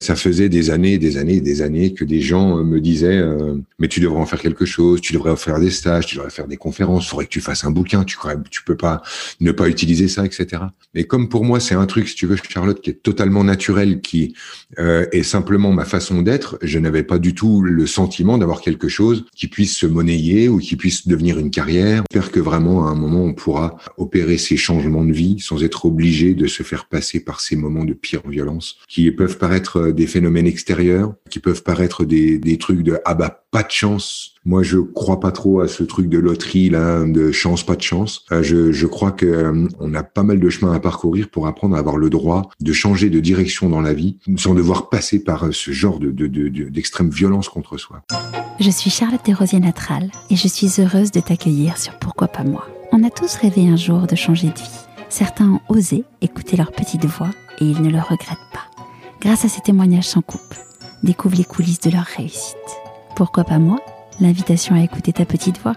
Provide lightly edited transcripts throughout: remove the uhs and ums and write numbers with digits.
Ça faisait des années que des gens me disaient mais tu devrais en faire quelque chose, tu devrais faire des stages, tu devrais faire des conférences, faudrait que tu fasses un bouquin, tu peux pas ne pas utiliser ça, etc. Mais comme pour moi c'est un truc, si tu veux, Charlotte, qui est totalement naturel, qui est simplement ma façon d'être, je n'avais pas du tout le sentiment d'avoir quelque chose qui puisse se monnayer ou qui puisse devenir une carrière. J'espère que vraiment à un moment on pourra opérer ces changements de vie sans être obligé de se faire passer par ces moments de pire violence qui peuvent paraître des phénomènes extérieurs, qui peuvent paraître des trucs de ah bah pas de chance. Moi je crois pas trop à ce truc de loterie là, de chance pas de chance. Je crois que on a pas mal de chemin à parcourir pour apprendre à avoir le droit de changer de direction dans la vie sans devoir passer par ce genre d'extrême violence contre soi. Je suis Charlotte Desrosiers-Natral et je suis heureuse de t'accueillir sur Pourquoi pas moi. On a tous rêvé un jour de changer de vie. Certains ont osé écouter leur petite voix et ils ne le regrettent pas. Grâce à ces témoignages sans coupe, découvre les coulisses de leur réussite. Pourquoi pas moi ? L'invitation à écouter ta petite voix.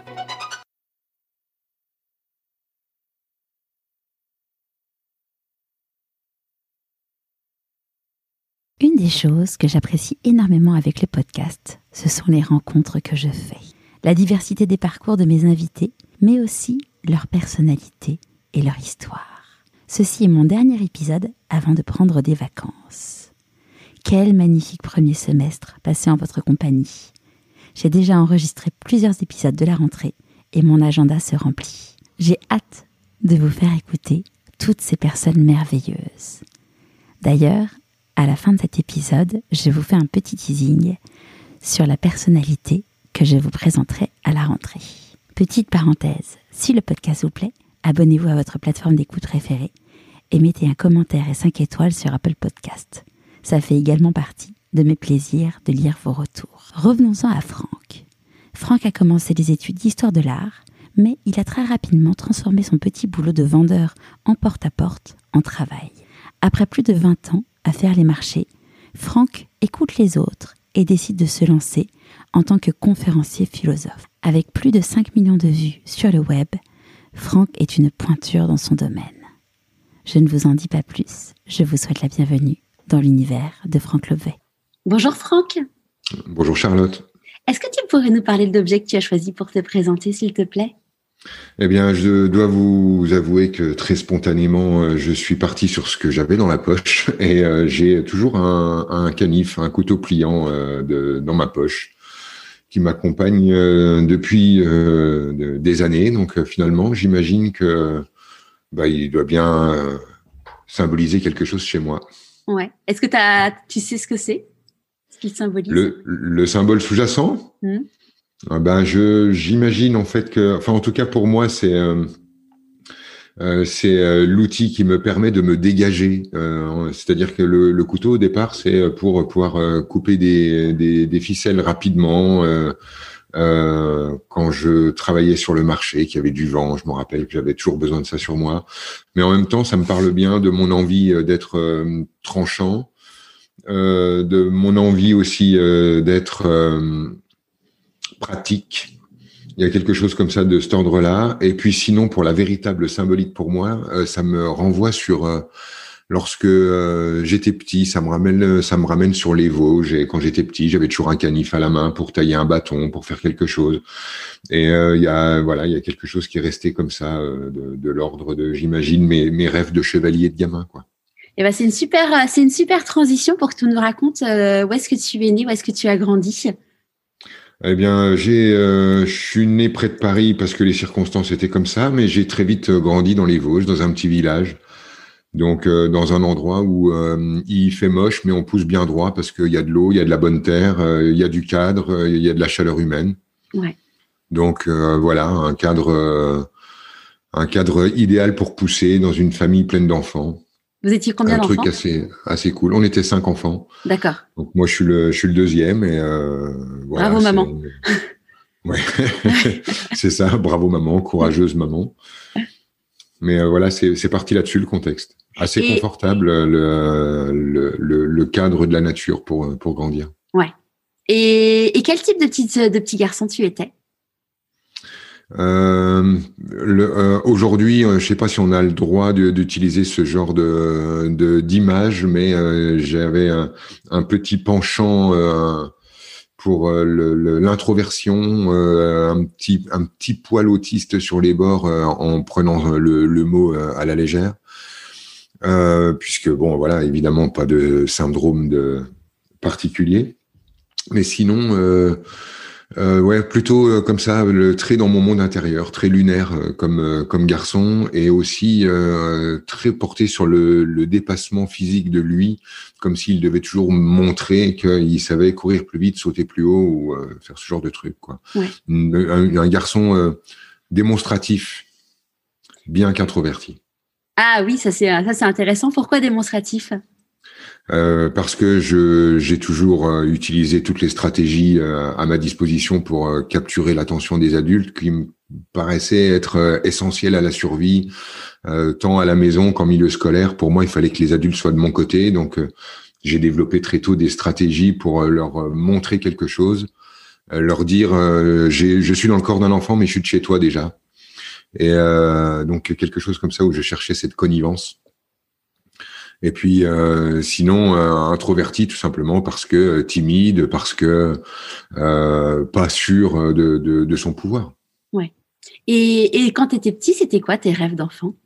Une des choses que j'apprécie énormément avec le podcast, ce sont les rencontres que je fais. La diversité des parcours de mes invités, mais aussi leur personnalité et leur histoire. Ceci est mon dernier épisode avant de prendre des vacances. Quel magnifique premier semestre passé en votre compagnie. J'ai déjà enregistré plusieurs épisodes de la rentrée et mon agenda se remplit. J'ai hâte de vous faire écouter toutes ces personnes merveilleuses. D'ailleurs, à la fin de cet épisode, je vous fais un petit teasing sur la personnalité que je vous présenterai à la rentrée. Petite parenthèse, si le podcast vous plaît, abonnez-vous à votre plateforme d'écoute préférée et mettez un commentaire et 5 étoiles sur Apple Podcast. Ça fait également partie de mes plaisirs de lire vos retours. Revenons-en à Franck. Franck a commencé des études d'histoire de l'art, mais il a très rapidement transformé son petit boulot de vendeur en porte-à-porte en travail. Après plus de 20 ans à faire les marchés, Franck écoute les autres et décide de se lancer en tant que conférencier philosophe. Avec plus de 5 millions de vues sur le web, Franck est une pointure dans son domaine. Je ne vous en dis pas plus, je vous souhaite la bienvenue dans l'univers de Franck Lobvet. Bonjour Franck. Bonjour Charlotte. Est-ce que tu pourrais nous parler de l'objet que tu as choisi pour te présenter, s'il te plaît ? Eh bien, je dois vous avouer que très spontanément, je suis parti sur ce que j'avais dans la poche et j'ai toujours un canif, un couteau pliant dans ma poche qui m'accompagne depuis des années. Donc finalement, j'imagine que il doit bien symboliser quelque chose chez moi. Ouais. Est-ce que tu sais ce que c'est ? Ce qu'il symbolise ? Le symbole sous-jacent ? J'imagine en fait que, en tout cas pour moi, c'est l'outil qui me permet de me dégager. C'est-à-dire que le couteau au départ, c'est pour pouvoir couper des ficelles rapidement. Quand je travaillais sur le marché, qu'il y avait du vent, je me rappelle que j'avais toujours besoin de ça sur moi. Mais en même temps, ça me parle bien de mon envie d'être tranchant, de mon envie aussi d'être pratique. Il y a quelque chose comme ça de cet ordre-là. Et puis sinon, pour la véritable symbolique pour moi, ça me renvoie sur lorsque j'étais petit, ça me ramène sur les Vosges. Et quand j'étais petit, j'avais toujours un canif à la main pour tailler un bâton, pour faire quelque chose. Et il y a quelque chose qui est resté comme ça de l'ordre de, j'imagine, mes rêves de chevalier de gamin, quoi. Eh ben, c'est une super transition pour que tu nous racontes où est-ce que tu es né, où est-ce que tu as grandi. Eh bien, je suis né près de Paris parce que les circonstances étaient comme ça, mais j'ai très vite grandi dans les Vosges, dans un petit village. Donc, dans un endroit où il fait moche, mais on pousse bien droit parce qu'il y a de l'eau, il y a de la bonne terre, il y a du cadre, il y a de la chaleur humaine. Ouais. Donc, voilà, un cadre idéal pour pousser dans une famille pleine d'enfants. Vous étiez combien d'enfants ? Un truc assez cool. On était 5 enfants. D'accord. Donc, moi, je suis le deuxième et voilà. Bravo, maman. Ouais, c'est ça. Bravo, maman. Courageuse, maman. Mais voilà, c'est parti là-dessus, le contexte. Assez confortable, le cadre de la nature pour grandir. Ouais. Et quel type de petit garçon tu étais ? Aujourd'hui, je sais pas si on a le droit d'utiliser ce genre d'image, mais j'avais un petit penchant pour l'introversion, un petit poil autiste sur les bords en prenant le mot à la légère, puisque bon, voilà, évidemment pas de syndrome particulier, mais sinon. Ouais, plutôt comme ça, très dans mon monde intérieur, très lunaire comme garçon, et aussi très porté sur le dépassement physique de lui, comme s'il devait toujours montrer qu'il savait courir plus vite, sauter plus haut ou faire ce genre de truc, quoi. Ouais. Un garçon démonstratif, bien qu'introverti. Ah oui, ça c'est intéressant. Pourquoi démonstratif? Parce que j'ai toujours utilisé toutes les stratégies à ma disposition pour capturer l'attention des adultes qui me paraissaient être essentielles à la survie, tant à la maison qu'en milieu scolaire. Pour moi, il fallait que les adultes soient de mon côté, donc j'ai développé très tôt des stratégies pour leur montrer quelque chose, leur dire je suis dans le corps d'un enfant, mais je suis de chez toi déjà. Et donc quelque chose comme ça où je cherchais cette connivence. Et puis sinon introverti tout simplement parce que timide, parce que pas sûr de son pouvoir. Ouais. Et quand tu étais petit, c'était quoi tes rêves d'enfant?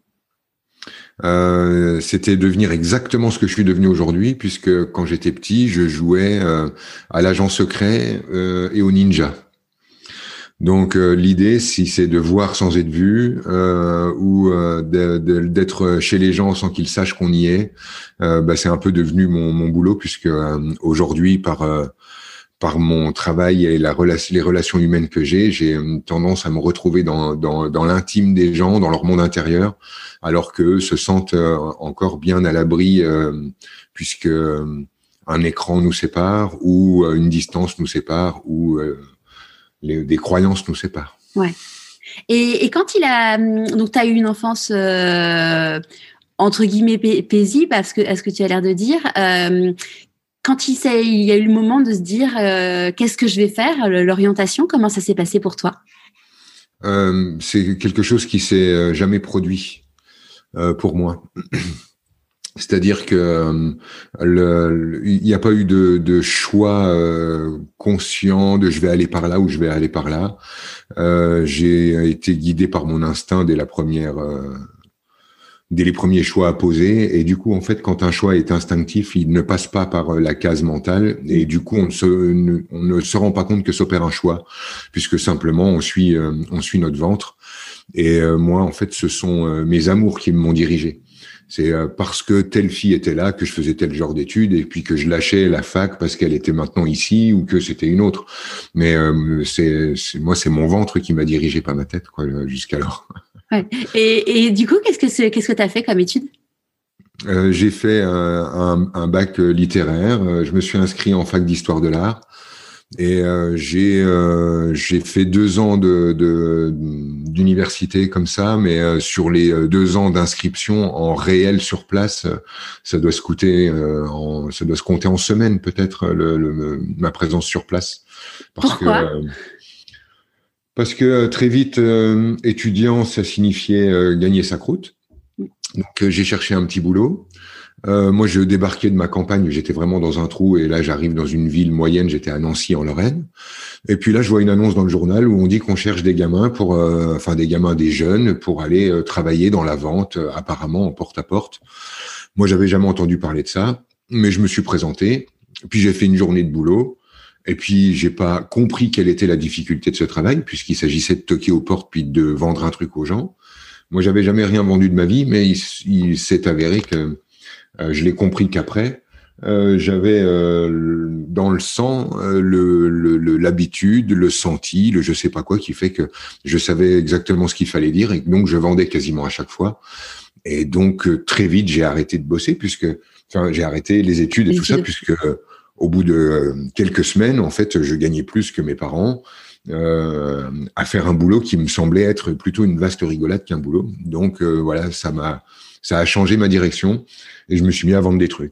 C'était devenir exactement ce que je suis devenu aujourd'hui, puisque quand j'étais petit, je jouais à l'agent secret et au ninja. Donc l'idée, si c'est de voir sans être vu ou d'être chez les gens sans qu'ils sachent qu'on y est, c'est un peu devenu mon boulot, puisque aujourd'hui par mon travail et les relations humaines que j'ai une tendance à me retrouver dans l'intime des gens, dans leur monde intérieur, alors qu'eux se sentent encore bien à l'abri puisque un écran nous sépare ou une distance nous sépare ou des croyances nous séparent. Ouais. Et quand donc tu as eu une enfance entre guillemets paisible, à ce que tu as l'air de dire. Quand il y a eu le moment de se dire qu'est-ce que je vais faire, l'orientation, comment ça s'est passé pour toi? C'est quelque chose qui s'est jamais produit pour moi. C'est-à-dire que il n'y a pas eu de choix conscient de je vais aller par là ou je vais aller par là. J'ai été guidé par mon instinct dès les premiers choix à poser. Et du coup, en fait, quand un choix est instinctif, il ne passe pas par la case mentale. Et du coup, on ne se rend pas compte que s'opère un choix, puisque simplement on suit notre ventre. Et moi, en fait, ce sont mes amours qui m'ont dirigé. C'est parce que telle fille était là que je faisais tel genre d'études, et puis que je lâchais la fac parce qu'elle était maintenant ici ou que c'était une autre. Mais moi, c'est mon ventre qui m'a dirigé, pas ma tête, quoi, jusqu'alors. Ouais. Et du coup, qu'est-ce que tu as fait comme étude? J'ai fait un bac littéraire. Je me suis inscrit en fac d'histoire de l'art. Et j'ai fait 2 ans d'université comme ça, mais sur les 2 ans d'inscription en réel sur place, ça doit se compter en semaines peut-être ma présence sur place. Pourquoi? Parce que très vite étudiant, ça signifiait gagner sa croûte. Donc j'ai cherché un petit boulot. Moi, je débarquais de ma campagne, j'étais vraiment dans un trou, et là, j'arrive dans une ville moyenne, j'étais à Nancy, en Lorraine. Et puis là, je vois une annonce dans le journal où on dit qu'on cherche des gamins des jeunes, pour aller travailler dans la vente, apparemment en porte-à-porte. Moi, j'avais jamais entendu parler de ça, mais je me suis présenté. Puis j'ai fait une journée de boulot. Et puis, j'ai pas compris quelle était la difficulté de ce travail, puisqu'il s'agissait de toquer aux portes puis de vendre un truc aux gens. Moi, j'avais jamais rien vendu de ma vie, mais il s'est avéré que je l'ai compris qu'après, j'avais dans le sang l'habitude, le senti, le je sais pas quoi, qui fait que je savais exactement ce qu'il fallait dire, et donc je vendais quasiment à chaque fois. Et donc très vite, j'ai arrêté de bosser, j'ai arrêté les études et tout ça, puisque au bout de quelques semaines, en fait, je gagnais plus que mes parents à faire un boulot qui me semblait être plutôt une vaste rigolade qu'un boulot. Donc voilà, ça a changé ma direction, et je me suis mis à vendre des trucs.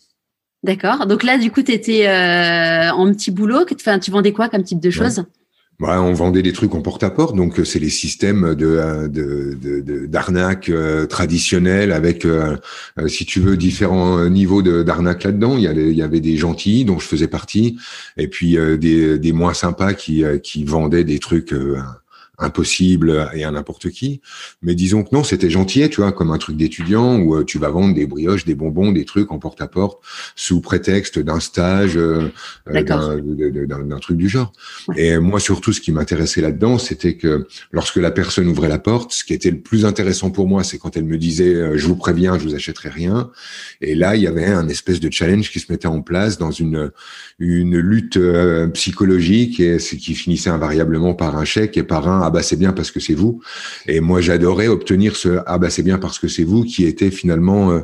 D'accord. Donc là, du coup, tu étais en petit boulot. Tu vendais quoi comme type de choses? Ouais, on vendait des trucs en porte-à-porte, donc c'est les systèmes d'arnaque traditionnels avec, si tu veux, différents niveaux d'arnaque là-dedans. Il y avait des gentils dont je faisais partie, et puis des moins sympas qui vendaient des trucs impossibles et à n'importe qui. Mais disons que non, c'était gentil, tu vois, comme un truc d'étudiant où tu vas vendre des brioches, des bonbons, des trucs en porte-à-porte sous prétexte d'un stage, d'un truc du genre. Ouais. Et moi, surtout, ce qui m'intéressait là-dedans, c'était que lorsque la personne ouvrait la porte, ce qui était le plus intéressant pour moi, c'est quand elle me disait je vous préviens, je vous achèterai rien. Et là, il y avait un espèce de challenge qui se mettait en place dans une lutte psychologique et qui finissait invariablement par un chèque et par un ah bah c'est bien parce que c'est vous. Et moi j'adorais obtenir ce ah bah c'est bien parce que c'est vous qui était finalement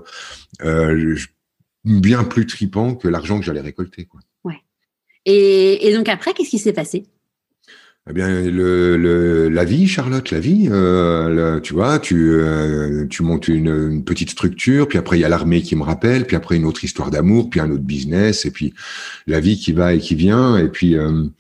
bien plus tripant que l'argent que j'allais récolter, quoi. Ouais. Et donc après, qu'est-ce qui s'est passé? Eh bien, la vie, Charlotte, la vie. Tu vois, tu montes une petite structure, puis après il y a l'armée qui me rappelle, puis après une autre histoire d'amour, puis un autre business, et puis la vie qui va et qui vient, et puis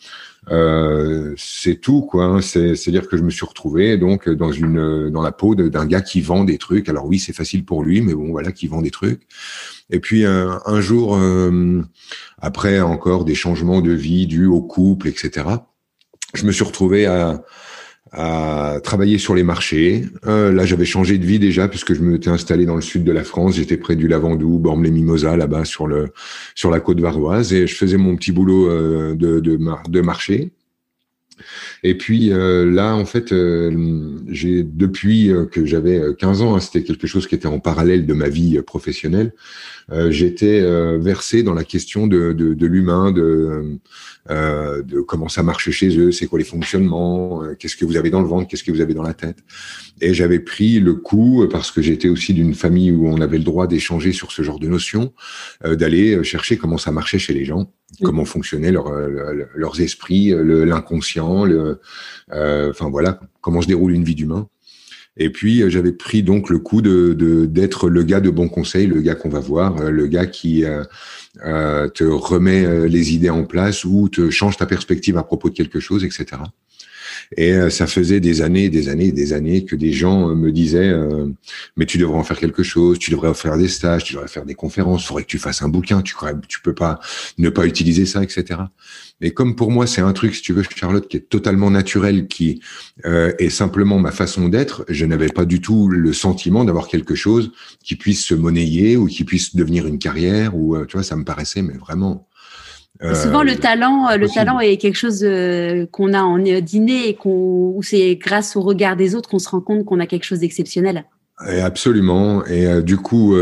c'est tout, quoi. Hein. C'est-à-dire que je me suis retrouvé donc dans la peau d'un gars qui vend des trucs. Alors oui, c'est facile pour lui, mais bon, voilà, qui vend des trucs. Et puis un jour, après encore des changements de vie dus au couple, etc. Je me suis retrouvé à travailler sur les marchés. Là, j'avais changé de vie déjà puisque je m'étais installé dans le sud de la France. J'étais près du Lavandou, Bormes-les-Mimosas, là-bas sur la côte varoise, et je faisais mon petit boulot de marché. Et puis là, en fait, j'ai depuis que j'avais 15 ans, hein, c'était quelque chose qui était en parallèle de ma vie professionnelle. J'étais versé dans la question de l'humain, de comment ça marche chez eux, c'est quoi les fonctionnements, qu'est-ce que vous avez dans le ventre, qu'est-ce que vous avez dans la tête. Et j'avais pris le coup, parce que j'étais aussi d'une famille où on avait le droit d'échanger sur ce genre de notions, d'aller chercher comment ça marchait chez les gens, comment fonctionnaient leurs esprits, l'inconscient, enfin voilà, comment se déroule une vie d'humain. Et puis j'avais pris donc le coup d'être le gars de bon conseil, le gars qu'on va voir, le gars qui te remet les idées en place ou te change ta perspective à propos de quelque chose, etc. Et ça faisait des années que des gens me disaient mais tu devrais en faire quelque chose, tu devrais faire des stages, tu devrais faire des conférences, faudrait que tu fasses un bouquin, tu peux pas ne pas utiliser ça, etc. Et comme pour moi c'est un truc, si tu veux, Charlotte, qui est totalement naturel, qui est simplement ma façon d'être, je n'avais pas du tout le sentiment d'avoir quelque chose qui puisse se monnayer ou qui puisse devenir une carrière, ou tu vois, ça me paraissait mais vraiment. Souvent, le talent est quelque chose qu'on a en dîner et où c'est grâce au regard des autres qu'on se rend compte qu'on a quelque chose d'exceptionnel. Et absolument. Et du coup,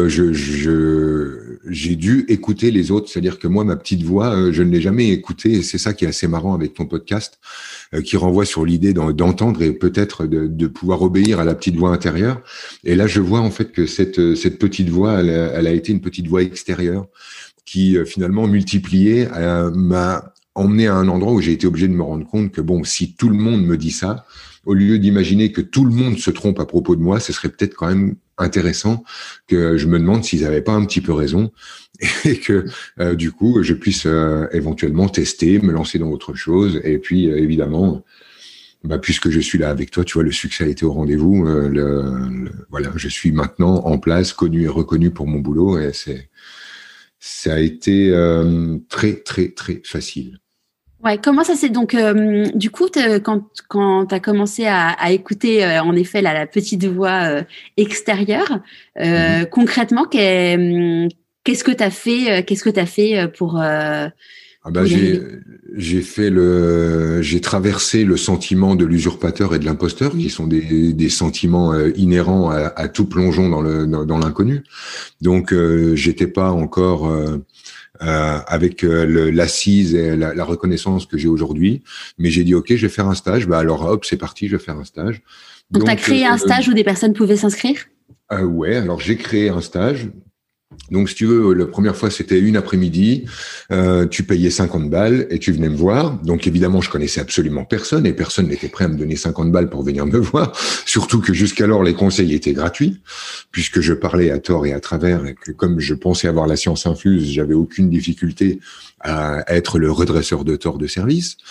j'ai dû écouter les autres. C'est-à-dire que moi, ma petite voix, je ne l'ai jamais écoutée. Et c'est ça qui est assez marrant avec ton podcast, qui renvoie sur l'idée d'entendre et peut-être de pouvoir obéir à la petite voix intérieure. Et là, je vois en fait que cette petite voix, elle a été une petite voix extérieure qui finalement multipliée m'a emmené à un endroit où j'ai été obligé de me rendre compte que bon, si tout le monde me dit ça, au lieu d'imaginer que tout le monde se trompe à propos de moi, ce serait peut-être quand même intéressant que je me demande s'ils n'avaient pas un petit peu raison et que du coup je puisse éventuellement tester, me lancer dans autre chose. Et puis évidemment, puisque je suis là avec toi, tu vois, le succès a été au rendez-vous. Voilà, je suis maintenant en place, connu et reconnu pour mon boulot, et ça a été très, très, très facile. Ouais, comment ça s'est donc du coup quand tu as commencé à écouter en effet la petite voix extérieure, concrètement qu'est-ce que tu as fait pour j'ai traversé le sentiment de l'usurpateur et de l'imposteur, qui sont des sentiments inhérents à tout plongeon dans l'inconnu. Donc j'étais pas encore avec l'assise et la reconnaissance que j'ai aujourd'hui, mais j'ai dit ok, je vais faire un stage. Alors hop, c'est parti, je vais faire un stage. Donc tu as créé un stage où des personnes pouvaient s'inscrire? Ouais, alors j'ai créé un stage. Donc, si tu veux, la première fois, c'était une après-midi, tu payais 50 balles et tu venais me voir. Donc, évidemment, je connaissais absolument personne et personne n'était prêt à me donner 50 balles pour venir me voir. Surtout que jusqu'alors, les conseils étaient gratuits, puisque je parlais à tort et à travers, et que comme je pensais avoir la science infuse, j'avais aucune difficulté à être le redresseur de tort de service.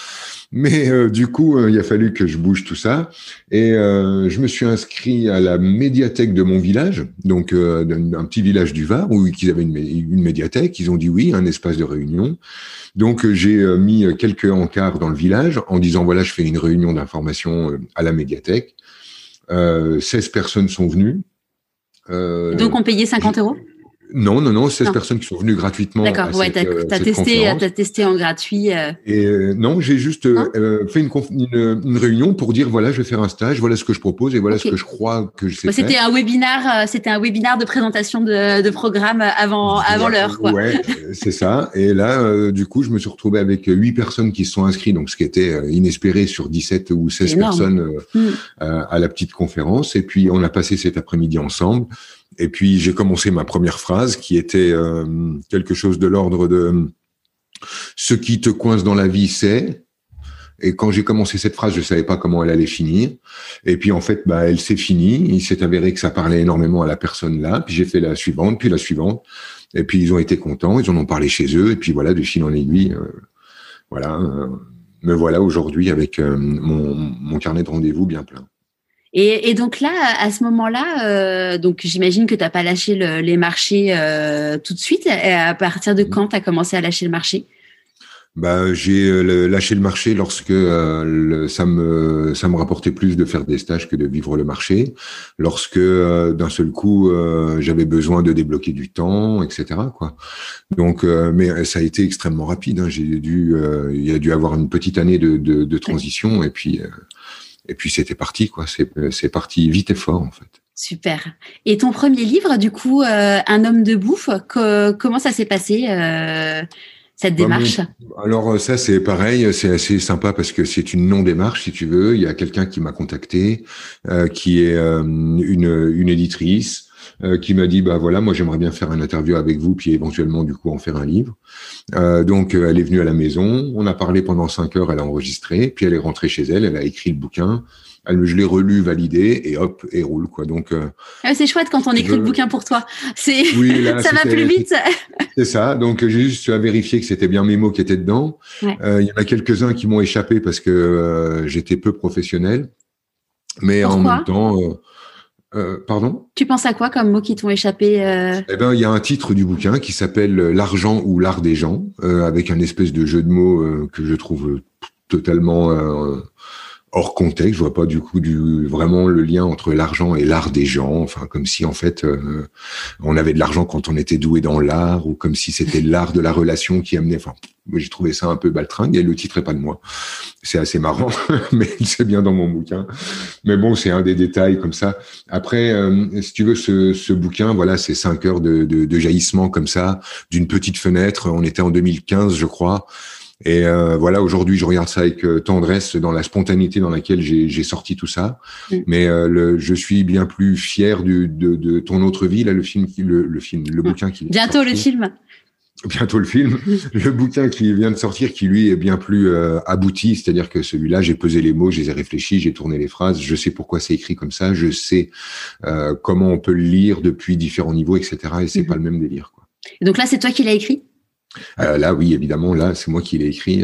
Mais du coup, il a fallu que je bouge tout ça. Et je me suis inscrit à la médiathèque de mon village, donc un petit village du Var, où ils avaient une médiathèque. Ils ont dit oui, un espace de réunion. Donc j'ai mis quelques encarts dans le village en disant voilà, je fais une réunion d'information à la médiathèque. 16 personnes sont venues. Donc on payait 50 €? Non, 16 personnes qui sont venues gratuitement. D'accord, ouais, t'as testé en gratuit. Et non, j'ai juste fait une réunion pour dire voilà, je vais faire un stage, voilà ce que je propose et voilà ce que je crois que je sais faire. C'était un webinaire de présentation de programme avant l'heure, quoi. Ouais, c'est ça. Et là, du coup, je me suis retrouvé avec 8 personnes qui se sont inscrites, donc ce qui était inespéré sur 17 ou 16 personnes à la petite conférence. Et puis on a passé cet après-midi ensemble. Et puis, j'ai commencé ma première phrase qui était quelque chose de l'ordre de « Ce qui te coince dans la vie, c'est… » Et quand j'ai commencé cette phrase, je savais pas comment elle allait finir. Et puis, en fait, elle s'est finie. Il s'est avéré que ça parlait énormément à la personne là. Puis, j'ai fait la suivante, puis la suivante. Et puis, ils ont été contents. Ils en ont parlé chez eux. Et puis, voilà, de fil en aiguille, me voilà aujourd'hui avec mon carnet de rendez-vous bien plein. Et donc là, à ce moment-là, donc j'imagine que tu n'as pas lâché les marchés tout de suite. Et à partir de quand tu as commencé à lâcher le marché? J'ai lâché le marché lorsque ça me rapportait plus de faire des stages que de vivre le marché. Lorsque d'un seul coup j'avais besoin de débloquer du temps, etc. quoi. Donc, mais ça a été extrêmement rapide. Hein. Il y a dû avoir une petite année de transition et puis c'était parti, quoi. C'est parti vite et fort, en fait. Super. Et ton premier livre, du coup, Un homme de bouffe, comment ça s'est passé, cette démarche? Alors ça, c'est pareil, c'est assez sympa parce que c'est une non-démarche, si tu veux. Il y a quelqu'un qui m'a contacté, qui est une éditrice, qui m'a dit voilà, moi j'aimerais bien faire une interview avec vous puis éventuellement du coup en faire un livre. Donc elle est venue à la maison, on a parlé pendant 5 heures, elle a enregistré, puis elle est rentrée chez elle a écrit le bouquin. Je l'ai relu, validé et hop, et roule quoi. Donc c'est chouette quand on écrit le bouquin pour toi. Oui, là, ça va plus vite. C'est ça. Donc j'ai juste vérifié que c'était bien mes mots qui étaient dedans. Ouais. Il y en a quelques-uns qui m'ont échappé parce que j'étais peu professionnel, mais Pourquoi? en même temps. Pardon? Tu penses à quoi comme mots qui t'ont échappé? Il y a un titre du bouquin qui s'appelle L'argent ou l'art des gens, avec un espèce de jeu de mots que je trouve totalement hors contexte. Je vois pas du coup vraiment le lien entre l'argent et l'art des gens. Enfin, comme si en fait on avait de l'argent quand on était doué dans l'art, ou comme si c'était l'art de la relation qui amenait. Enfin, j'ai trouvé ça un peu baltringue et le titre est pas de moi. C'est assez marrant, mais c'est bien dans mon bouquin. Mais bon, c'est un des détails comme ça. Après, si tu veux, ce bouquin, voilà, c'est 5 heures de jaillissement comme ça, d'une petite fenêtre. On était en 2015, je crois. Et voilà, aujourd'hui, je regarde ça avec tendresse dans la spontanéité dans laquelle j'ai sorti tout ça. Mais je suis bien plus fier de ton autre vie, là, le bouquin qui bientôt sorti. Le film. Bientôt le film. Le bouquin qui vient de sortir, qui lui est bien plus abouti, c'est-à-dire que celui-là, j'ai pesé les mots, je les ai réfléchis, j'ai tourné les phrases, je sais pourquoi c'est écrit comme ça, je sais comment on peut le lire depuis différents niveaux, etc. Et c'est pas le même délire, quoi. Et donc là, c'est toi qui l'as écrit? Là, oui, évidemment, là, c'est moi qui l'ai écrit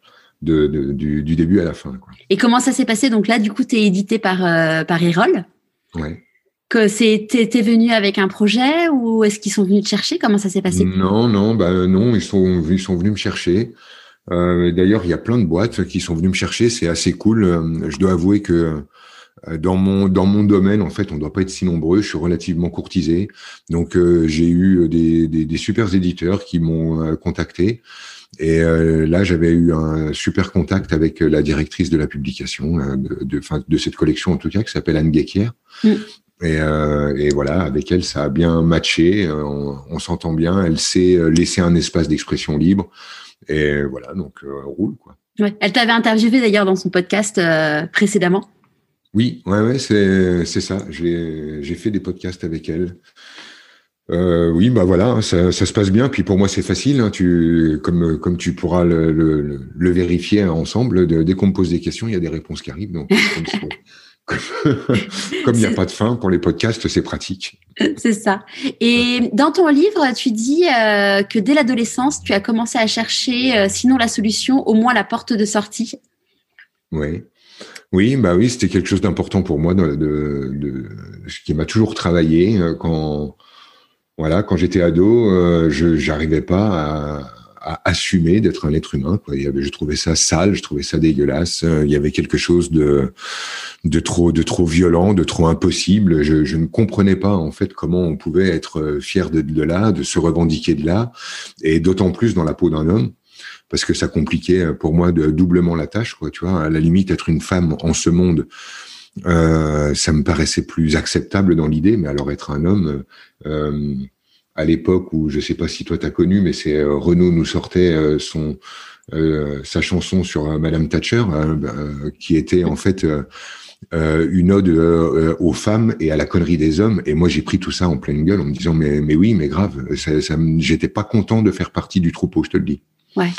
du début à la fin, quoi. Et comment ça s'est passé? Donc là, du coup, t'es édité par Erol. Ouais. Que t'es venu avec un projet ou est-ce qu'ils sont venus te chercher? Comment ça s'est passé? Non, ils sont venus me chercher. D'ailleurs, il y a plein de boîtes qui sont venues me chercher. C'est assez cool. Je dois avouer que dans mon domaine, en fait, on doit pas être si nombreux. Je suis relativement courtisé, donc j'ai eu des super éditeurs qui m'ont contacté. Et là, j'avais eu un super contact avec la directrice de la publication de cette collection, en tout cas, qui s'appelle Anne Guéquière. Et voilà, avec elle, ça a bien matché. On s'entend bien. Elle sait laisser un espace d'expression libre. Et voilà, donc roule, quoi. Ouais. Elle t'avait interviewé d'ailleurs dans son podcast précédemment. Oui, ouais, c'est ça. J'ai fait des podcasts avec elle. Oui, voilà, ça se passe bien. Puis pour moi, c'est facile. Hein, comme tu pourras le vérifier ensemble. Dès qu'on me pose des questions, il y a des réponses qui arrivent. Donc, comme il n'y a pas de fin pour les podcasts, c'est pratique. C'est ça. Et dans ton livre, tu dis que dès l'adolescence, tu as commencé à chercher, sinon la solution, au moins la porte de sortie. Oui. Oui, bah oui, c'était quelque chose d'important pour moi, ce qui m'a toujours travaillé quand j'étais ado, j'arrivais pas à assumer d'être un être humain, quoi. Je trouvais ça sale, je trouvais ça dégueulasse. Il y avait quelque chose de trop violent, de trop impossible. Je ne comprenais pas en fait comment on pouvait être fier de là, de se revendiquer de là, et d'autant plus dans la peau d'un homme. Parce que ça compliquait pour moi doublement la tâche, quoi. Tu vois, à la limite, être une femme en ce monde, ça me paraissait plus acceptable dans l'idée, mais alors être un homme, à l'époque où, je sais pas si toi t'as connu, mais c'est Renaud nous sortait sa chanson sur Madame Thatcher, qui était en fait une ode aux femmes et à la connerie des hommes. Et moi, j'ai pris tout ça en pleine gueule en me disant mais oui, mais grave, j'étais pas content de faire partie du troupeau, je te le dis. Ouais.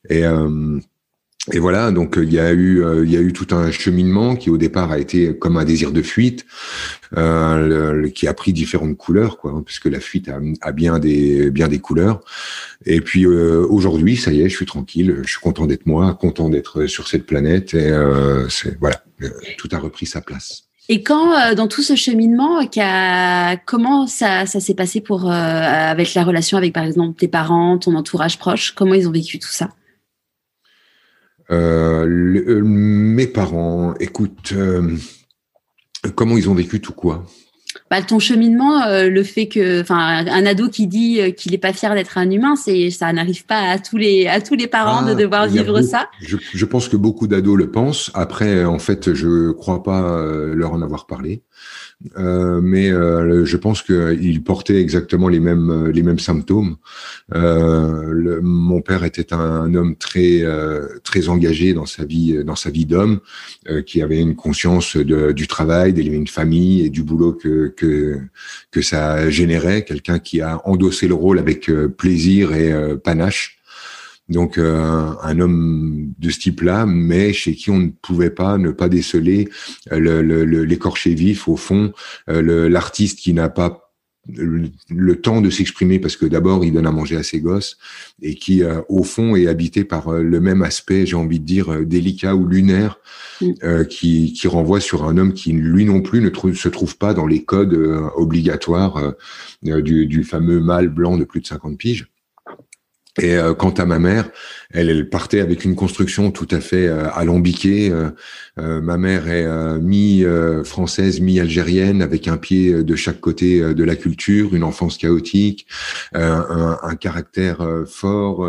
Et voilà, donc il y a eu tout un cheminement qui au départ a été comme un désir de fuite, qui a pris différentes couleurs, quoi, puisque la fuite a bien des couleurs. Et puis aujourd'hui, ça y est, je suis tranquille, je suis content d'être moi, content d'être sur cette planète, et tout a repris sa place. Et quand, dans tout ce cheminement, comment ça s'est passé avec la relation avec, par exemple, tes parents, ton entourage proche, comment ils ont vécu tout ça? Mes parents, écoute, comment ils ont vécu tout quoi? Ton cheminement, le fait un ado qui dit qu'il n'est pas fier d'être un humain, ça n'arrive pas à tous les parents de devoir vivre ça. Je pense que beaucoup d'ados le pensent. Après, en fait, je crois pas leur en avoir parlé. Mais je pense qu'il portait exactement les mêmes symptômes. Mon père était un homme très engagé dans sa vie d'homme, qui avait une conscience du travail, d'élever une famille et du boulot que ça générait. Quelqu'un qui a endossé le rôle avec plaisir et panache. Donc un homme de ce type-là, mais chez qui on ne pouvait pas ne pas déceler l'écorché vif au fond, l'artiste qui n'a pas le temps de s'exprimer parce que d'abord il donne à manger à ses gosses et qui au fond est habité par le même aspect, j'ai envie de dire délicat ou lunaire, qui renvoie sur un homme qui lui non plus se trouve pas dans les codes obligatoires du fameux mâle blanc de plus de 50 piges. Et quant à ma mère, elle partait avec une construction tout à fait alambiquée. Ma mère est mi-française, mi-algérienne, avec un pied de chaque côté de la culture, une enfance chaotique, un caractère fort,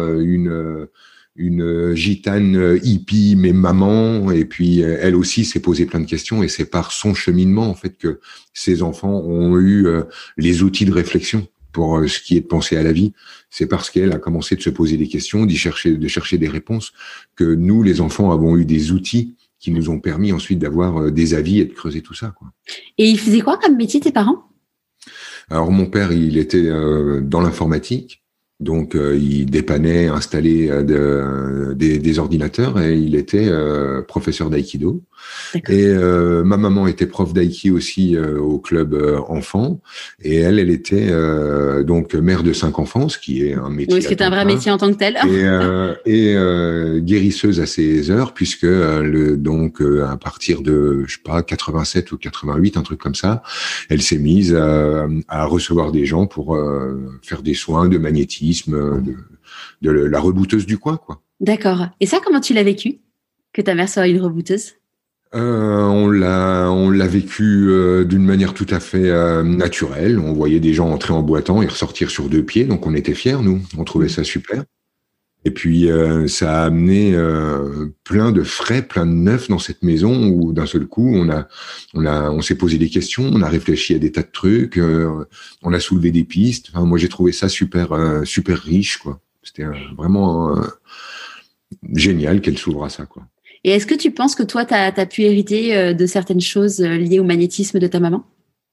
une gitane hippie mais maman. Et puis elle aussi s'est posé plein de questions, et c'est par son cheminement en fait que ses enfants ont eu les outils de réflexion pour ce qui est de penser à la vie. C'est parce qu'elle a commencé de se poser des questions, de chercher des réponses, que nous, les enfants, avons eu des outils qui nous ont permis ensuite d'avoir des avis et de creuser tout ça, quoi. Et ils faisaient quoi comme métier, tes parents? Alors, mon père, il était dans l'informatique. Donc, il dépannait, installait des ordinateurs, et il était professeur d'aïkido. D'accord. Et ma maman était prof d'aïki aussi au club enfant. Et elle était donc mère de 5 enfants, ce qui est un métier. Oui, ce qui est un vrai métier en tant que tel. Et guérisseuse à ses heures, puisque donc à partir de, je sais pas, 87 ou 88, un truc comme ça, elle s'est mise à recevoir des gens pour faire des soins de magnétisme, de la rebouteuse du coin, quoi. D'accord. Et ça, comment tu l'as vécu, que ta mère soit une rebouteuse? On l'a vécu d'une manière tout à fait naturelle. On voyait des gens entrer en boitant et ressortir sur 2 pieds, donc on était fiers, nous. On trouvait ça super. Et puis ça a amené plein de frais, plein de neufs dans cette maison où d'un seul coup on s'est posé des questions, on a réfléchi à des tas de trucs, on a soulevé des pistes. Enfin, moi j'ai trouvé ça super riche, quoi. C'était vraiment génial qu'elle s'ouvre à ça, quoi. Et est-ce que tu penses que toi t'as pu hériter de certaines choses liées au magnétisme de ta maman?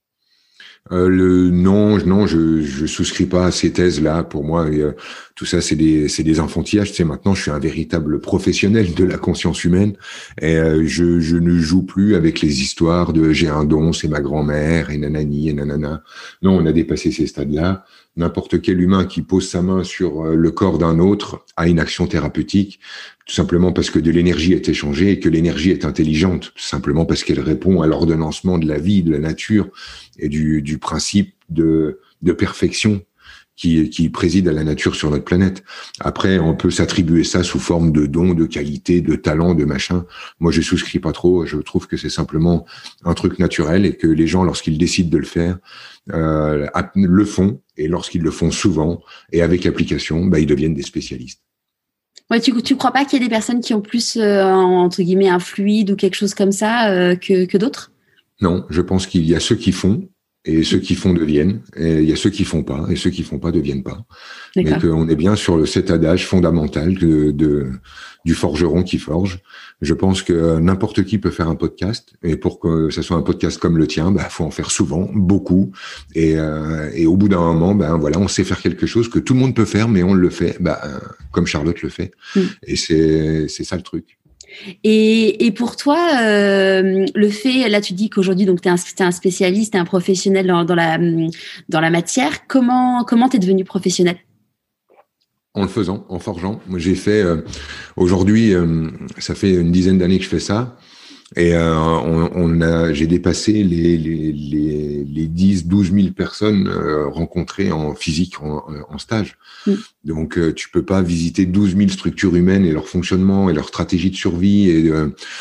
Non, je souscris pas à ces thèses-là. Pour moi, tout ça, c'est des enfantillages. Tu sais, maintenant, je suis un véritable professionnel de la conscience humaine, et je ne joue plus avec les histoires de j'ai un don, c'est ma grand-mère, et nanani, et nanana. Non, on a dépassé ces stades-là. n'importe quel humain qui pose sa main sur le corps d'un autre a une action thérapeutique, tout simplement parce que de l'énergie est échangée et que l'énergie est intelligente, tout simplement parce qu'elle répond à l'ordonnancement de la vie, de la nature et du principe de perfection qui préside à la nature sur notre planète. Après, on peut s'attribuer ça sous forme de dons, de qualités, de talents, de machin. Moi, je souscris pas trop. Je trouve que c'est simplement un truc naturel et que les gens, lorsqu'ils décident de le faire, le font. Et lorsqu'ils le font souvent et avec application, ils deviennent des spécialistes. Ouais, tu crois pas qu'il y a des personnes qui ont plus, entre guillemets, un fluide ou quelque chose comme ça que d'autres? Non, je pense qu'il y a ceux qui font. Et ceux qui font deviennent, et il y a ceux qui font pas, et ceux qui font pas deviennent pas. D'accord. Mais qu'on est bien sur cet adage fondamental du forgeron qui forge. Je pense que n'importe qui peut faire un podcast, et pour que ça soit un podcast comme le tien, faut en faire souvent, beaucoup, et au bout d'un moment, voilà, on sait faire quelque chose que tout le monde peut faire, mais on le fait, comme Charlotte le fait. Et c'est ça le truc. Et pour toi, le fait, là tu dis qu'aujourd'hui donc t'es un spécialiste, t'es un professionnel dans la matière. Comment t'es devenu professionnel? En le faisant, en forgeant. Moi, j'ai fait aujourd'hui, ça fait une dizaine d'années que je fais ça, et j'ai dépassé les 10-12 000 personnes rencontrées en physique en stage. Donc, tu peux pas visiter 12 000 structures humaines et leur fonctionnement et leur stratégie de survie et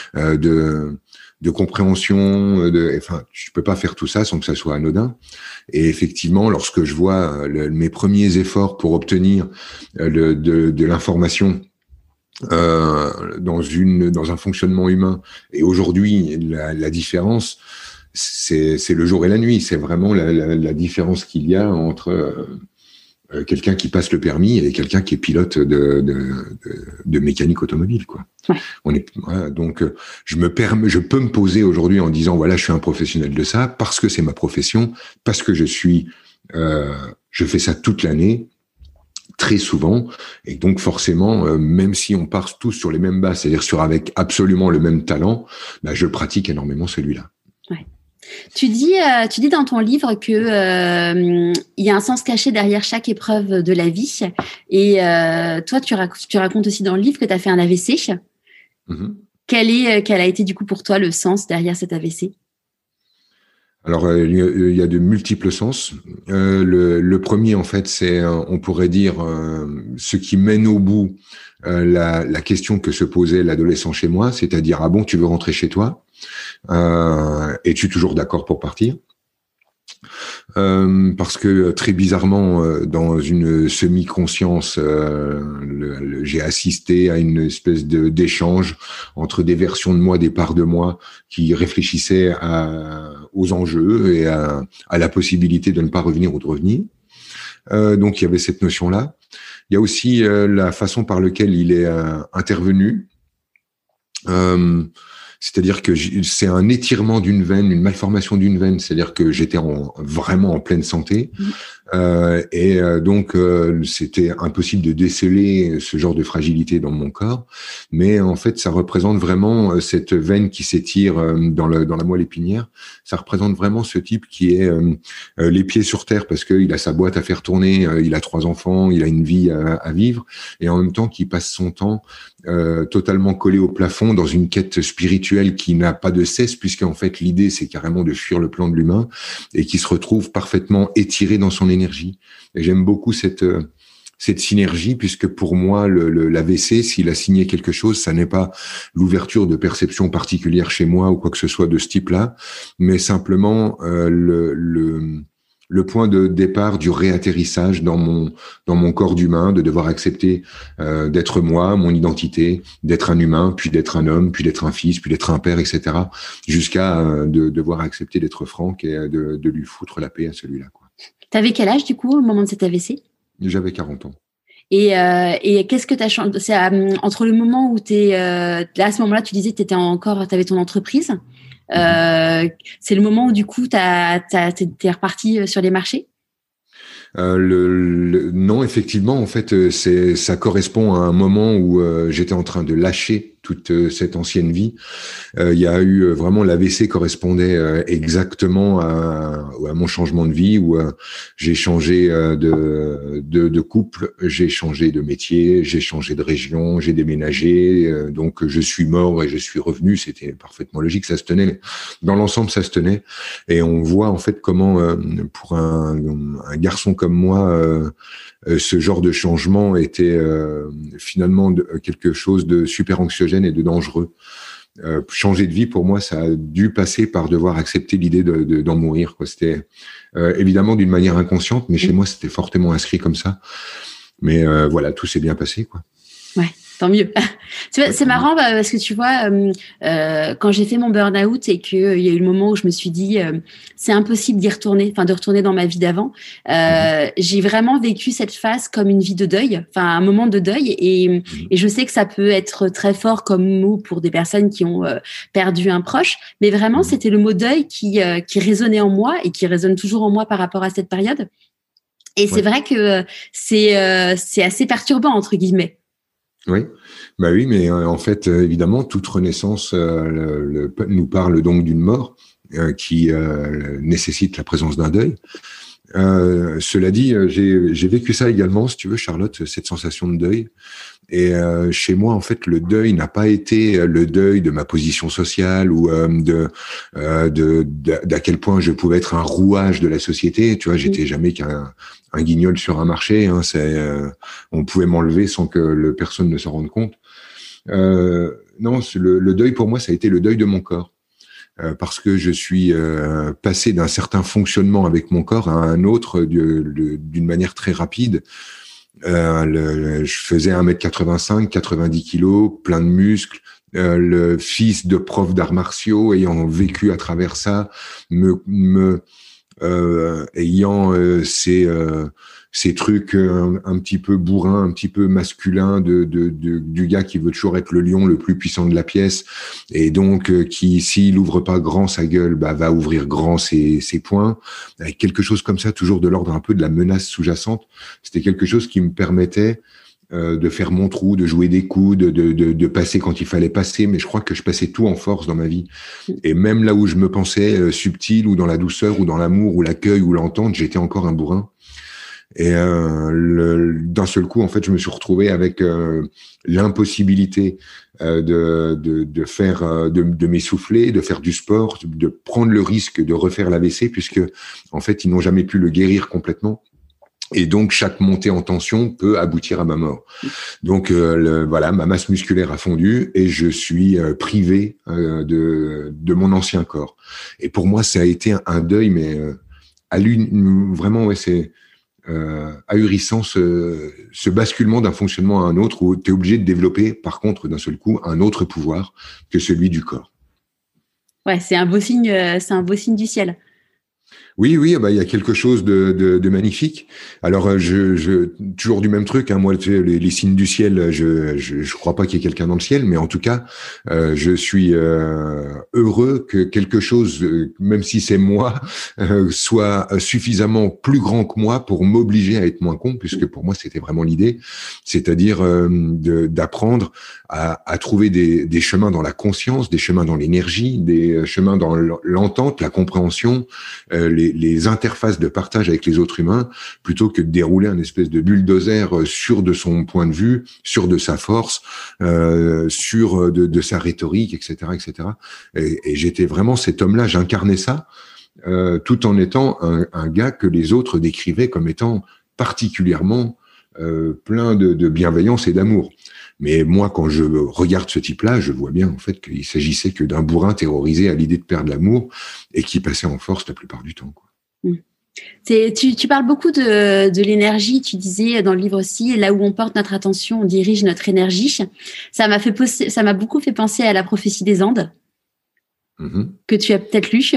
de compréhension. Tu peux pas faire tout ça sans que ça soit anodin. Et effectivement, lorsque je vois mes premiers efforts pour obtenir de l'information dans un fonctionnement humain, et aujourd'hui la différence, c'est le jour et la nuit. C'est vraiment la différence qu'il y a entre quelqu'un qui passe le permis et quelqu'un qui est pilote de mécanique automobile, quoi. Ouais. Donc je peux me poser aujourd'hui en disant voilà, je suis un professionnel de ça parce que c'est ma profession, parce que je fais ça toute l'année, très souvent, et donc forcément, même si on part tous sur les mêmes bases, c'est-à-dire avec absolument le même talent, je pratique énormément celui-là. Ouais. Tu dis dans ton livre que il y a un sens caché derrière chaque épreuve de la vie, et toi tu racontes aussi dans le livre que tu as fait un AVC. Mm-hmm. Quel a été du coup pour toi le sens derrière cet AVC? Alors, il y a de multiples sens. Le premier, en fait, c'est, on pourrait dire, ce qui mène au bout la question que se posait l'adolescent chez moi, c'est-à-dire, ah bon, tu veux rentrer chez toi? Es-tu toujours d'accord pour partir? Parce que très bizarrement, dans une semi-conscience, j'ai assisté à une espèce d'échange entre des versions de moi, des parts de moi, qui réfléchissaient aux enjeux et à la possibilité de ne pas revenir ou de revenir. Donc il y avait cette notion-là. Il y a aussi la façon par laquelle il est intervenu. C'est-à-dire que c'est un étirement d'une veine, une malformation d'une veine. C'est-à-dire que j'étais vraiment en pleine santé. Donc, c'était impossible de déceler ce genre de fragilité dans mon corps. Mais en fait, ça représente vraiment cette veine qui s'étire dans la moelle épinière. Ça représente vraiment ce type qui est les pieds sur terre parce qu'il a sa boîte à faire tourner, il a 3 enfants, il a une vie à vivre. Et en même temps, qui passe son temps totalement collé au plafond dans une quête spirituelle qui n'a pas de cesse, puisqu'en fait l'idée c'est carrément de fuir le plan de l'humain et qui se retrouve parfaitement étiré dans son énergie. Et j'aime beaucoup cette synergie, puisque pour moi l'AVC, s'il a signé quelque chose, ça n'est pas l'ouverture de perception particulière chez moi ou quoi que ce soit de ce type-là, mais simplement le point de départ du réatterrissage dans mon corps d'humain, de devoir accepter d'être moi, mon identité, d'être un humain, puis d'être un homme, puis d'être un fils, puis d'être un père, etc., jusqu'à de devoir accepter d'être franc et de lui foutre la paix à celui-là, quoi. T'avais quel âge du coup au moment de cet AVC? J'avais 40 ans. Et qu'est-ce que t'as changé? C'est entre le moment où là, à ce moment-là, tu disais que t'avais ton entreprise. C'est le moment où du coup t'es reparti sur les marchés? Non, effectivement, en fait, ça correspond à un moment où j'étais en train de lâcher toute cette ancienne vie. Il y a eu vraiment l'AVC correspondait exactement à mon changement de vie où j'ai changé de couple, j'ai changé de métier, j'ai changé de région, j'ai déménagé, donc je suis mort et je suis revenu. C'était parfaitement logique, ça se tenait. Dans l'ensemble, ça se tenait. Et on voit en fait comment pour un garçon comme moi, ce genre de changement était finalement quelque chose de super anxiogène et de dangereux. Changer de vie, pour moi, ça a dû passer par devoir accepter l'idée d'en mourir, quoi. C'était évidemment d'une manière inconsciente, mais chez moi, c'était fortement inscrit comme ça. Mais voilà, tout s'est bien passé, quoi. Ouais. Tant mieux. Tu vois, c'est marrant parce que tu vois, quand j'ai fait mon burn-out et qu'il y a eu le moment où je me suis dit, c'est impossible d'y retourner, enfin de retourner dans ma vie d'avant. J'ai vraiment vécu cette phase comme une vie de deuil, enfin un moment de deuil. Et je sais que ça peut être très fort comme mot pour des personnes qui ont perdu un proche, mais vraiment c'était le mot deuil qui résonnait en moi et qui résonne toujours en moi par rapport à cette période. Et c'est vrai que c'est assez perturbant entre guillemets. Oui, bah oui, mais en fait, évidemment, toute renaissance nous parle donc d'une mort qui nécessite la présence d'un deuil. Cela dit, j'ai vécu ça également, si tu veux, Charlotte, cette sensation de deuil. Et chez moi, en fait, le deuil n'a pas été le deuil de ma position sociale ou d'à quel point je pouvais être un rouage de la société. Tu vois, j'étais jamais qu'un guignol sur un marché. Hein, on pouvait m'enlever sans que personne ne s'en rende compte. Non, le deuil pour moi, ça a été le deuil de mon corps. Parce que je suis passé d'un certain fonctionnement avec mon corps à un autre d'une manière très rapide. Je faisais 1m85, 90 kilos, plein de muscles, le fils de prof d'arts martiaux, ayant vécu à travers ça, ayant ces trucs un petit peu bourrins, un petit peu masculins du gars qui veut toujours être le lion le plus puissant de la pièce, et donc qui, s'il ouvre pas grand sa gueule, va ouvrir grand ses poings, avec quelque chose comme ça, toujours de l'ordre un peu de la menace sous-jacente. C'était quelque chose qui me permettait de faire mon trou, de jouer des coups, de passer quand il fallait passer, mais je crois que je passais tout en force dans ma vie. Et même là où je me pensais subtil, ou dans la douceur, ou dans l'amour, ou l'accueil, ou l'entente, j'étais encore un bourrin. Et d'un seul coup, en fait, je me suis retrouvé avec l'impossibilité de faire, de m'essouffler, de faire du sport, de prendre le risque de refaire l'AVC, puisque en fait, ils n'ont jamais pu le guérir complètement. Et donc, chaque montée en tension peut aboutir à ma mort. Donc, voilà, ma masse musculaire a fondu et je suis privé de mon ancien corps. Et pour moi, ça a été un deuil, mais vraiment, ouais, c'est ahurissant ce basculement d'un fonctionnement à un autre où tu es obligé de développer, par contre, d'un seul coup, un autre pouvoir que celui du corps. Ouais, c'est un beau signe du ciel. Oui, il y a quelque chose de magnifique. Alors, toujours du même truc, hein, moi, les signes du ciel, je crois pas qu'il y ait quelqu'un dans le ciel, mais en tout cas, je suis heureux que quelque chose, même si c'est moi, soit suffisamment plus grand que moi pour m'obliger à être moins con, puisque pour moi, c'était vraiment l'idée, c'est-à-dire d'apprendre à trouver des chemins dans la conscience, des chemins dans l'énergie, des chemins dans l'entente, la compréhension, les interfaces de partage avec les autres humains, plutôt que de dérouler un espèce de bulldozer sûr de son point de vue, sûr de sa force, sûr de sa rhétorique, etc., etc. Et j'étais vraiment cet homme-là, j'incarnais ça, tout en étant un gars que les autres décrivaient comme étant particulièrement plein de bienveillance et d'amour. Mais moi, quand je regarde ce type-là, je vois bien en fait qu'il s'agissait que d'un bourrin terrorisé à l'idée de perdre l'amour et qui passait en force la plupart du temps, quoi. Tu parles beaucoup de l'énergie. Tu disais dans le livre aussi, là où on porte notre attention, on dirige notre énergie. Ça m'a beaucoup fait penser à la prophétie des Andes, que tu as peut-être lu.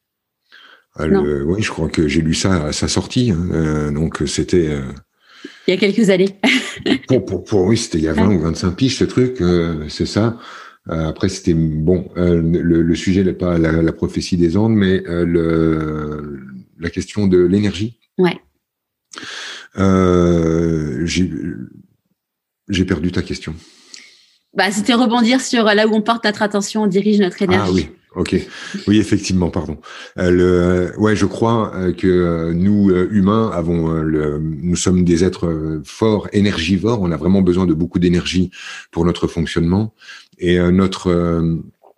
Oui, je crois que j'ai lu ça à sa sortie. Hein. Donc c'était. Il y a quelques années. Oui, c'était il y a 20 ou 25 piges, ce truc, c'est ça. Après, c'était bon. Le sujet n'est pas la prophétie des Andes, mais la question de l'énergie. Ouais. J'ai perdu ta question. C'était rebondir sur là où on porte notre attention, on dirige notre énergie. Ah oui. Ok, oui effectivement, pardon. Je crois que nous humains nous sommes des êtres forts, énergivores. On a vraiment besoin de beaucoup d'énergie pour notre fonctionnement et notre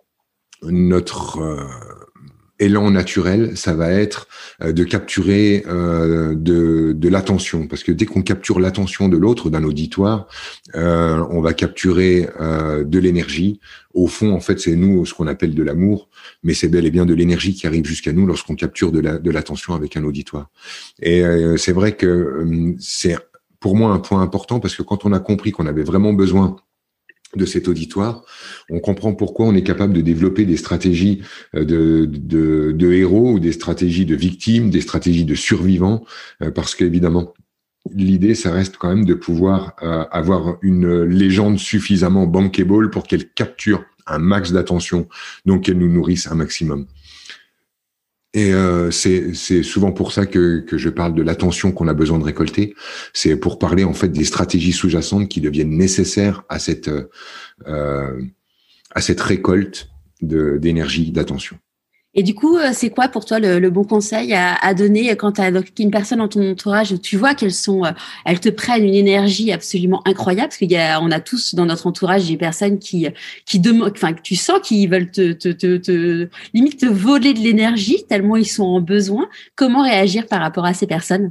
élan naturel, ça va être de capturer de l'attention, parce que dès qu'on capture l'attention de l'autre, d'un auditoire, on va capturer de l'énergie. Au fond, en fait, c'est nous ce qu'on appelle de l'amour, mais c'est bel et bien de l'énergie qui arrive jusqu'à nous lorsqu'on capture de l'attention avec un auditoire. Et c'est vrai que c'est pour moi un point important, parce que quand on a compris qu'on avait vraiment besoin de cet auditoire, on comprend pourquoi on est capable de développer des stratégies de héros ou des stratégies de victimes, des stratégies de survivants, parce qu'évidemment, l'idée, ça reste quand même de pouvoir avoir une légende suffisamment bankable pour qu'elle capture un max d'attention, donc qu'elle nous nourrisse un maximum. Et c'est souvent pour ça que je parle de l'attention qu'on a besoin de récolter. C'est pour parler en fait des stratégies sous-jacentes qui deviennent nécessaires à cette récolte d'énergie, d'attention. Et du coup, c'est quoi pour toi le bon conseil à donner quand tu as une personne dans ton entourage, tu vois elles te prennent une énergie absolument incroyable, parce on a tous dans notre entourage des personnes qui demandent, que tu sens qu'ils veulent limite te voler de l'énergie tellement ils sont en besoin. Comment réagir par rapport à ces personnes?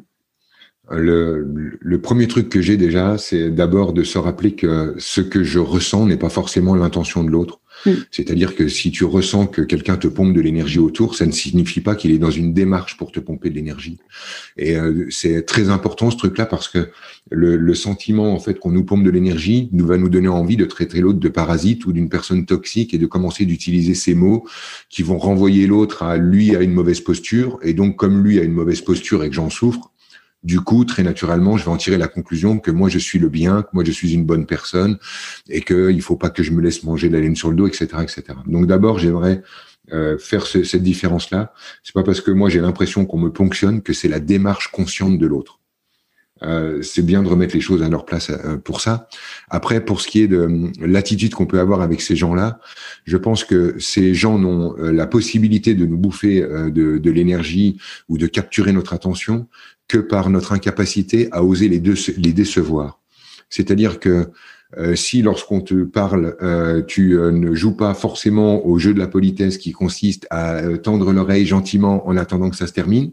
Le premier truc que j'ai déjà, c'est d'abord de se rappeler que ce que je ressens n'est pas forcément l'intention de l'autre. C'est-à-dire que si tu ressens que quelqu'un te pompe de l'énergie autour, ça ne signifie pas qu'il est dans une démarche pour te pomper de l'énergie. Et c'est très important ce truc-là, parce que le sentiment en fait qu'on nous pompe de l'énergie va nous donner envie de traiter l'autre de parasite ou d'une personne toxique, et de commencer d'utiliser ces mots qui vont renvoyer l'autre à une mauvaise posture. Et donc, comme lui a une mauvaise posture et que j'en souffre, du coup, très naturellement, je vais en tirer la conclusion que moi, je suis le bien, que moi, je suis une bonne personne, et qu'il faut pas que je me laisse manger de la laine sur le dos, etc., etc. Donc, d'abord, j'aimerais faire cette différence-là. C'est pas parce que moi, j'ai l'impression qu'on me ponctionne que c'est la démarche consciente de l'autre. C'est bien de remettre les choses à leur place pour ça. Après, pour ce qui est de l'attitude qu'on peut avoir avec ces gens-là, je pense que ces gens n'ont la possibilité de nous bouffer de l'énergie ou de capturer notre attention que par notre incapacité à oser les décevoir. C'est-à-dire que si lorsqu'on te parle, tu ne joues pas forcément au jeu de la politesse qui consiste à tendre l'oreille gentiment en attendant que ça se termine,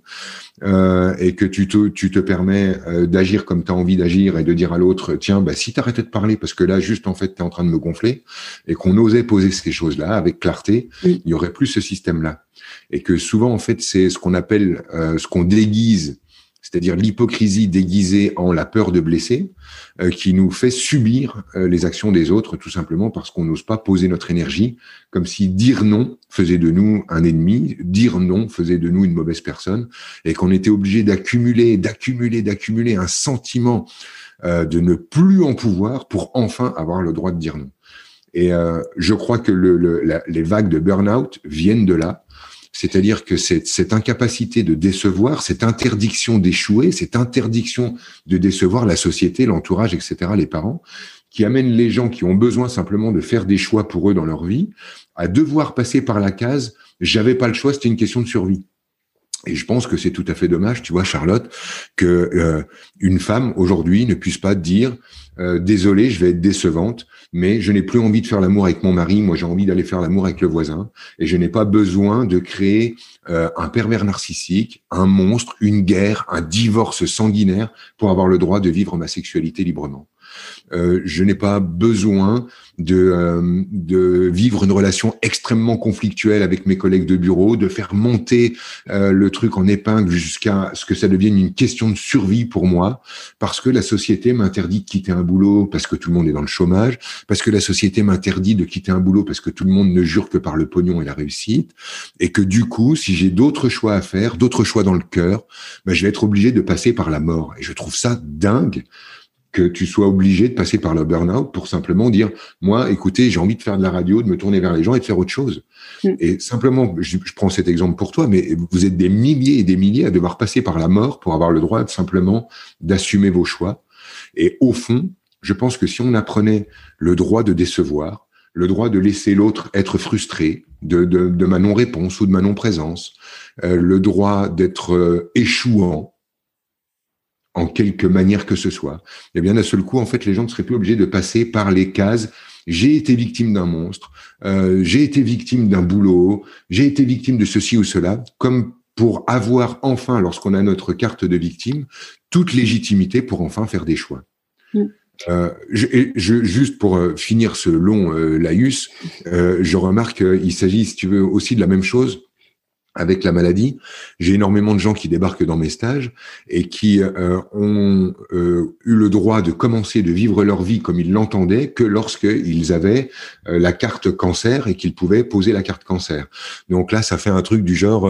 et que tu te permets d'agir comme tu as envie d'agir et de dire à l'autre, tiens, si t'arrêtais de parler parce que là, juste en fait, t'es en train de me gonfler, et qu'on osait poser ces choses-là avec clarté, il y aurait plus ce système-là. Et que souvent, en fait, c'est ce qu'on appelle, ce qu'on déguise, c'est-à-dire l'hypocrisie déguisée en la peur de blesser, qui nous fait subir les actions des autres, tout simplement parce qu'on n'ose pas poser notre énergie, comme si dire non faisait de nous un ennemi, dire non faisait de nous une mauvaise personne, et qu'on était obligé d'accumuler un sentiment de ne plus en pouvoir pour enfin avoir le droit de dire non. Et je crois que les vagues de burn-out viennent de là. C'est-à-dire que cette incapacité de décevoir, cette interdiction d'échouer, cette interdiction de décevoir la société, l'entourage, etc., les parents, qui amène les gens qui ont besoin simplement de faire des choix pour eux dans leur vie, à devoir passer par la case « j'avais pas le choix, c'était une question de survie ». Et je pense que c'est tout à fait dommage, tu vois, Charlotte, que une femme aujourd'hui ne puisse pas dire désolé, je vais être décevante, mais je n'ai plus envie de faire l'amour avec mon mari, moi j'ai envie d'aller faire l'amour avec le voisin, et je n'ai pas besoin de créer un pervers narcissique, un monstre, une guerre, un divorce sanguinaire pour avoir le droit de vivre ma sexualité librement. Je n'ai pas besoin de vivre une relation extrêmement conflictuelle avec mes collègues de bureau, de faire monter le truc en épingle jusqu'à ce que ça devienne une question de survie pour moi, parce que la société m'interdit de quitter un boulot parce que tout le monde est dans le chômage, parce que la société m'interdit de quitter un boulot parce que tout le monde ne jure que par le pognon et la réussite, et que du coup, si j'ai d'autres choix à faire, d'autres choix dans le cœur, je vais être obligé de passer par la mort. Et je trouve ça dingue que tu sois obligé de passer par le burn-out pour simplement dire, moi, écoutez, j'ai envie de faire de la radio, de me tourner vers les gens et de faire autre chose. Et simplement, je prends cet exemple pour toi, mais vous êtes des milliers et des milliers à devoir passer par la mort pour avoir le droit simplement d'assumer vos choix. Et au fond, Je pense que si on apprenait le droit de décevoir, le droit de laisser l'autre être frustré de ma non-réponse ou de ma non-présence, le droit d'être échouant en quelque manière que ce soit, eh bien, d'un seul coup, en fait, les gens ne seraient plus obligés de passer par les cases. J'ai été victime d'un monstre, j'ai été victime d'un boulot, j'ai été victime de ceci ou cela, comme pour avoir enfin, lorsqu'on a notre carte de victime, toute légitimité pour enfin faire des choix. Juste pour finir ce long laïus, je remarque qu'il s'agit, si tu veux, aussi de la même chose avec la maladie. J'ai énormément de gens qui débarquent dans mes stages et qui ont eu le droit de commencer de vivre leur vie comme ils l'entendaient que lorsqu'ils avaient la carte cancer et qu'ils pouvaient poser la carte cancer. Donc là, ça fait un truc du genre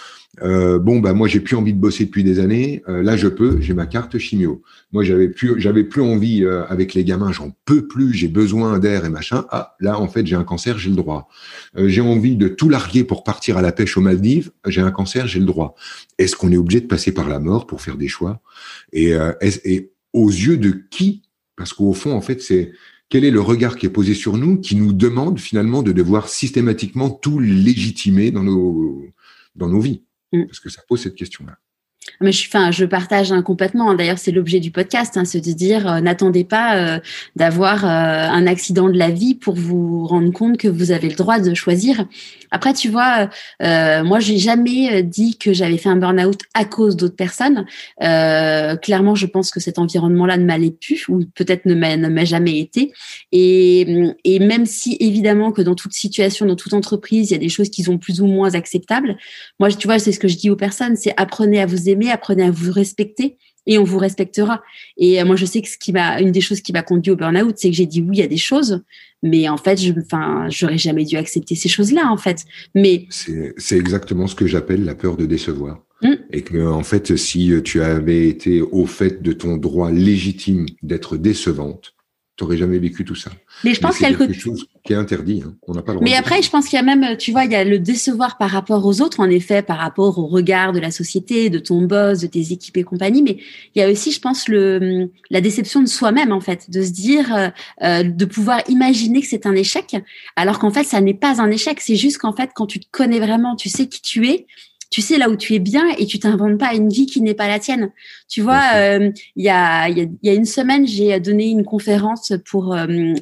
moi j'ai plus envie de bosser depuis des années, là j'ai ma carte chimio. Moi j'avais plus envie avec les gamins, j'en peux plus, j'ai besoin d'air et machin. Ah là en fait j'ai un cancer, j'ai le droit. J'ai envie de tout larguer pour partir à la pêche aux Maldives, j'ai un cancer, j'ai le droit. Est-ce qu'on est obligé de passer par la mort pour faire des choix et aux yeux de qui? Parce qu'au fond en fait c'est quel est le regard qui est posé sur nous qui nous demande finalement de devoir systématiquement tout légitimer dans nos vies. Parce que ça pose cette question-là. Mais je partage complètement. D'ailleurs, c'est l'objet du podcast, c'est de dire n'attendez pas d'avoir un accident de la vie pour vous rendre compte que vous avez le droit de choisir. Après, tu vois, moi, j'ai jamais dit que j'avais fait un burn-out à cause d'autres personnes. Clairement, je pense que cet environnement-là ne m'allait plus, ou peut-être ne m'a jamais été. Et même si, évidemment, que dans toute situation, dans toute entreprise, il y a des choses qui sont plus ou moins acceptables. Moi, tu vois, c'est ce que je dis aux personnes, c'est apprenez à vous aimer, apprenez à vous respecter et on vous respectera. Et moi, je sais que une des choses qui m'a conduit au burn-out, c'est que j'ai dit oui à des choses, mais en fait, j'aurais jamais dû accepter ces choses-là, en fait. Mais c'est exactement ce que j'appelle la peur de décevoir. Et que, en fait, si tu avais été au fait de ton droit légitime d'être décevante, t'aurais jamais vécu tout ça. Mais je pense qu'il y a quelque chose qui est interdit. Hein. On n'a pas le droit. Mais après, je pense qu'il y a même, tu vois, il y a le décevoir par rapport aux autres, en effet, par rapport au regard de la société, de ton boss, de tes équipes et compagnie. Mais il y a aussi, je pense, la déception de soi-même, en fait, de se dire, de pouvoir imaginer que c'est un échec, alors qu'en fait, ça n'est pas un échec. C'est juste qu'en fait, quand tu te connais vraiment, tu sais qui tu es. Tu sais là où tu es bien et tu t'inventes pas une vie qui n'est pas la tienne. Tu vois, il y a une semaine, j'ai donné une conférence pour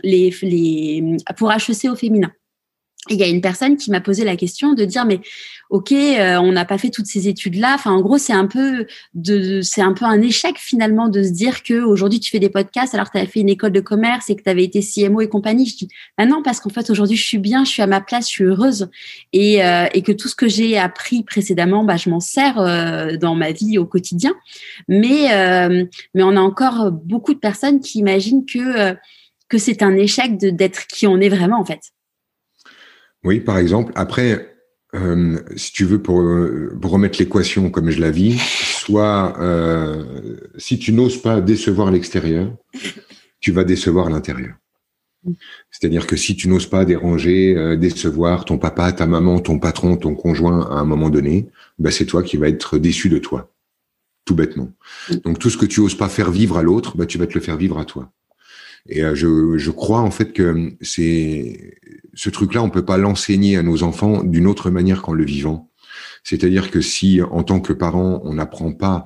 pour HEC au féminin. Et il y a une personne qui m'a posé la question de dire mais ok, on n'a pas fait toutes ces études-là. Enfin, en gros, c'est un peu un échec finalement de se dire que aujourd'hui tu fais des podcasts alors que tu avais fait une école de commerce et que tu avais été CMO et compagnie. Je dis bah non, parce qu'en fait aujourd'hui je suis bien, je suis à ma place, je suis heureuse et que tout ce que j'ai appris précédemment, bah je m'en sers dans ma vie au quotidien. Mais on a encore beaucoup de personnes qui imaginent que c'est un échec d'être qui on est vraiment en fait. Oui, par exemple. Après, si tu veux, pour remettre l'équation comme je la vis, soit si tu n'oses pas décevoir l'extérieur, tu vas décevoir l'intérieur. C'est-à-dire que si tu n'oses pas déranger, décevoir ton papa, ta maman, ton patron, ton conjoint à un moment donné, bah c'est toi qui vas être déçu de toi, tout bêtement. Donc tout ce que tu oses pas faire vivre à l'autre, bah tu vas te le faire vivre à toi. Et je crois en fait que ce truc-là, on peut pas l'enseigner à nos enfants d'une autre manière qu'en le vivant. C'est-à-dire que si, en tant que parent, on n'apprend pas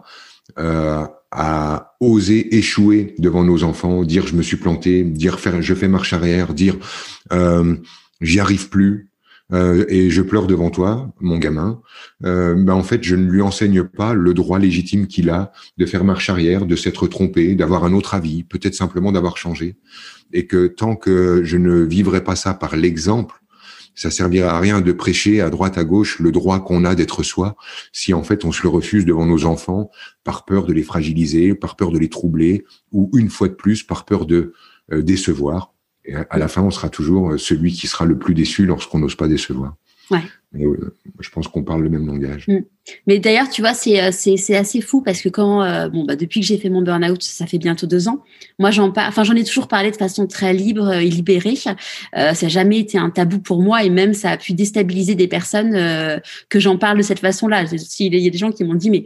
à oser échouer devant nos enfants, dire je me suis planté, dire je fais marche arrière, dire j'y arrive plus et je pleure devant toi, mon gamin, en fait, je ne lui enseigne pas le droit légitime qu'il a de faire marche arrière, de s'être trompé, d'avoir un autre avis, peut-être simplement d'avoir changé. Et que tant que je ne vivrai pas ça par l'exemple, ça servira à rien de prêcher à droite, à gauche le droit qu'on a d'être soi, si en fait on se le refuse devant nos enfants par peur de les fragiliser, par peur de les troubler, ou une fois de plus par peur de décevoir. Et à la fin, on sera toujours celui qui sera le plus déçu lorsqu'on n'ose pas décevoir. Ouais. Et, je pense qu'on parle le même langage. Mais d'ailleurs, tu vois, c'est assez fou parce que depuis que j'ai fait mon burn-out, ça fait bientôt 2 ans. Moi, j'en ai toujours parlé de façon très libre et libérée. Ça n'a jamais été un tabou pour moi et même ça a pu déstabiliser des personnes que j'en parle de cette façon-là. Il y a des gens qui m'ont dit mais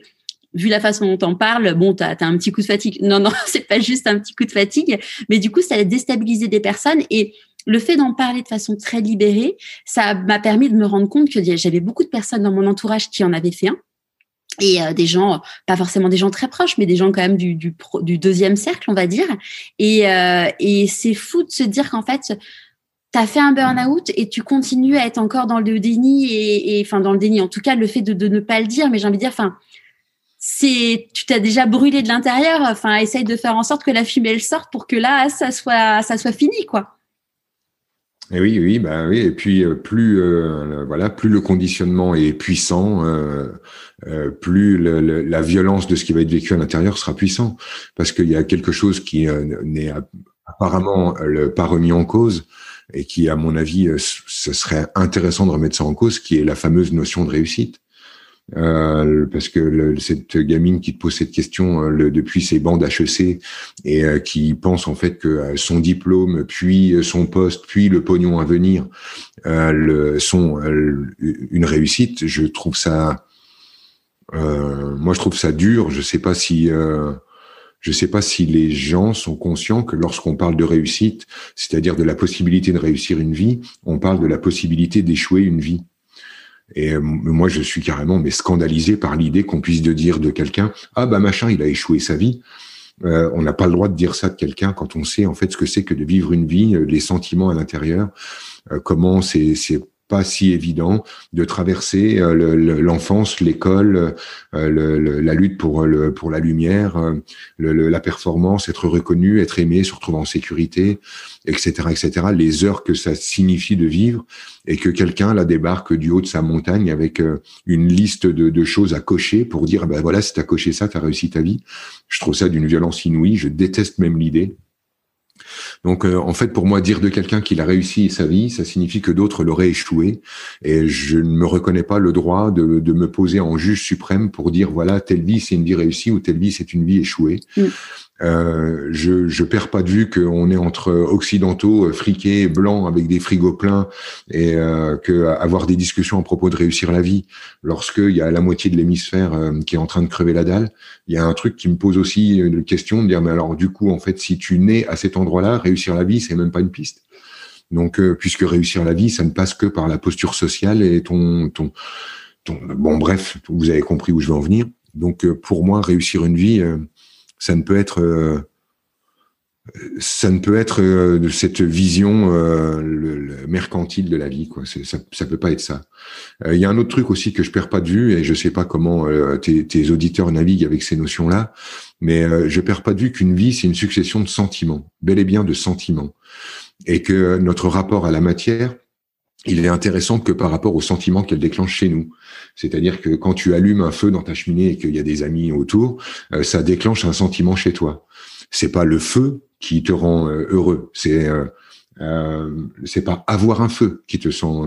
vu la façon dont t'en parles, bon, t'as un petit coup de fatigue. Non, c'est pas juste un petit coup de fatigue, mais du coup, ça a déstabilisé des personnes et le fait d'en parler de façon très libérée, ça m'a permis de me rendre compte que j'avais beaucoup de personnes dans mon entourage qui en avaient fait un. Et des gens, pas forcément des gens très proches, mais des gens quand même du deuxième cercle, on va dire. Et c'est fou de se dire qu'en fait, t'as fait un burn-out et tu continues à être encore dans le déni et enfin dans le déni. En tout cas, le fait de ne pas le dire, mais j'ai envie de dire, enfin, tu t'as déjà brûlé de l'intérieur. Enfin, essaye de faire en sorte que la fumée elle sorte pour que là, ça soit fini, quoi. Et oui, bah oui. Et puis plus le conditionnement est puissant, plus la violence de ce qui va être vécu à l'intérieur sera puissant, parce qu'il y a quelque chose qui n'est apparemment pas remis en cause et qui, à mon avis, ce serait intéressant de remettre ça en cause, qui est la fameuse notion de réussite. Parce que cette gamine qui te pose cette question depuis ses bancs d'HEC et qui pense en fait que son diplôme, puis son poste, puis le pognon à venir sont une réussite. Je trouve ça dur. Je sais pas si les gens sont conscients que lorsqu'on parle de réussite, c'est-à-dire de la possibilité de réussir une vie, on parle de la possibilité d'échouer une vie. Et moi, je suis carrément scandalisé par l'idée qu'on puisse dire de quelqu'un « Ah bah machin, il a échoué sa vie ». On n'a pas le droit de dire ça de quelqu'un quand on sait en fait ce que c'est que de vivre une vie, les sentiments à l'intérieur, comment c'est pas si évident de traverser l'enfance, l'école, la lutte pour la lumière, la performance, être reconnu, être aimé, se retrouver en sécurité, etc., etc. Les heures que ça signifie de vivre et que quelqu'un là débarque du haut de sa montagne avec une liste de choses à cocher pour dire ben voilà, si t'as coché ça, t'as réussi ta vie. Je trouve ça d'une violence inouïe. Je déteste même l'idée. Donc, en fait, pour moi, dire de quelqu'un qu'il a réussi sa vie, ça signifie que d'autres l'auraient échoué. Et je ne me reconnais pas le droit de me poser en juge suprême pour dire, voilà, telle vie, c'est une vie réussie ou telle vie, c'est une vie échouée. Je perds pas de vue qu'on est entre occidentaux, friqués, blancs, avec des frigos pleins, et que avoir des discussions à propos de réussir la vie, lorsqu'il y a la moitié de l'hémisphère qui est en train de crever la dalle, il y a un truc qui me pose aussi une question de dire, mais alors du coup, en fait, si tu nais à cet endroit-là, réussir la vie, c'est même pas une piste. Donc, puisque réussir la vie, ça ne passe que par la posture sociale et ton bon, bref, vous avez compris où je veux en venir. Donc, pour moi, réussir une vie, ça ne peut être de cette vision le mercantile de la vie, quoi. Ça peut pas être ça. Il y a un autre truc aussi que je perds pas de vue, et je sais pas comment tes auditeurs naviguent avec ces notions-là, mais je perds pas de vue qu'une vie, c'est une succession de sentiments, bel et bien de sentiments, et que notre rapport à la matière, il est intéressant que par rapport aux sentiments qu'elle déclenche chez nous. C'est-à-dire que quand tu allumes un feu dans ta cheminée et qu'il y a des amis autour, ça déclenche un sentiment chez toi. C'est pas le feu qui te rend heureux. C'est pas avoir un feu qui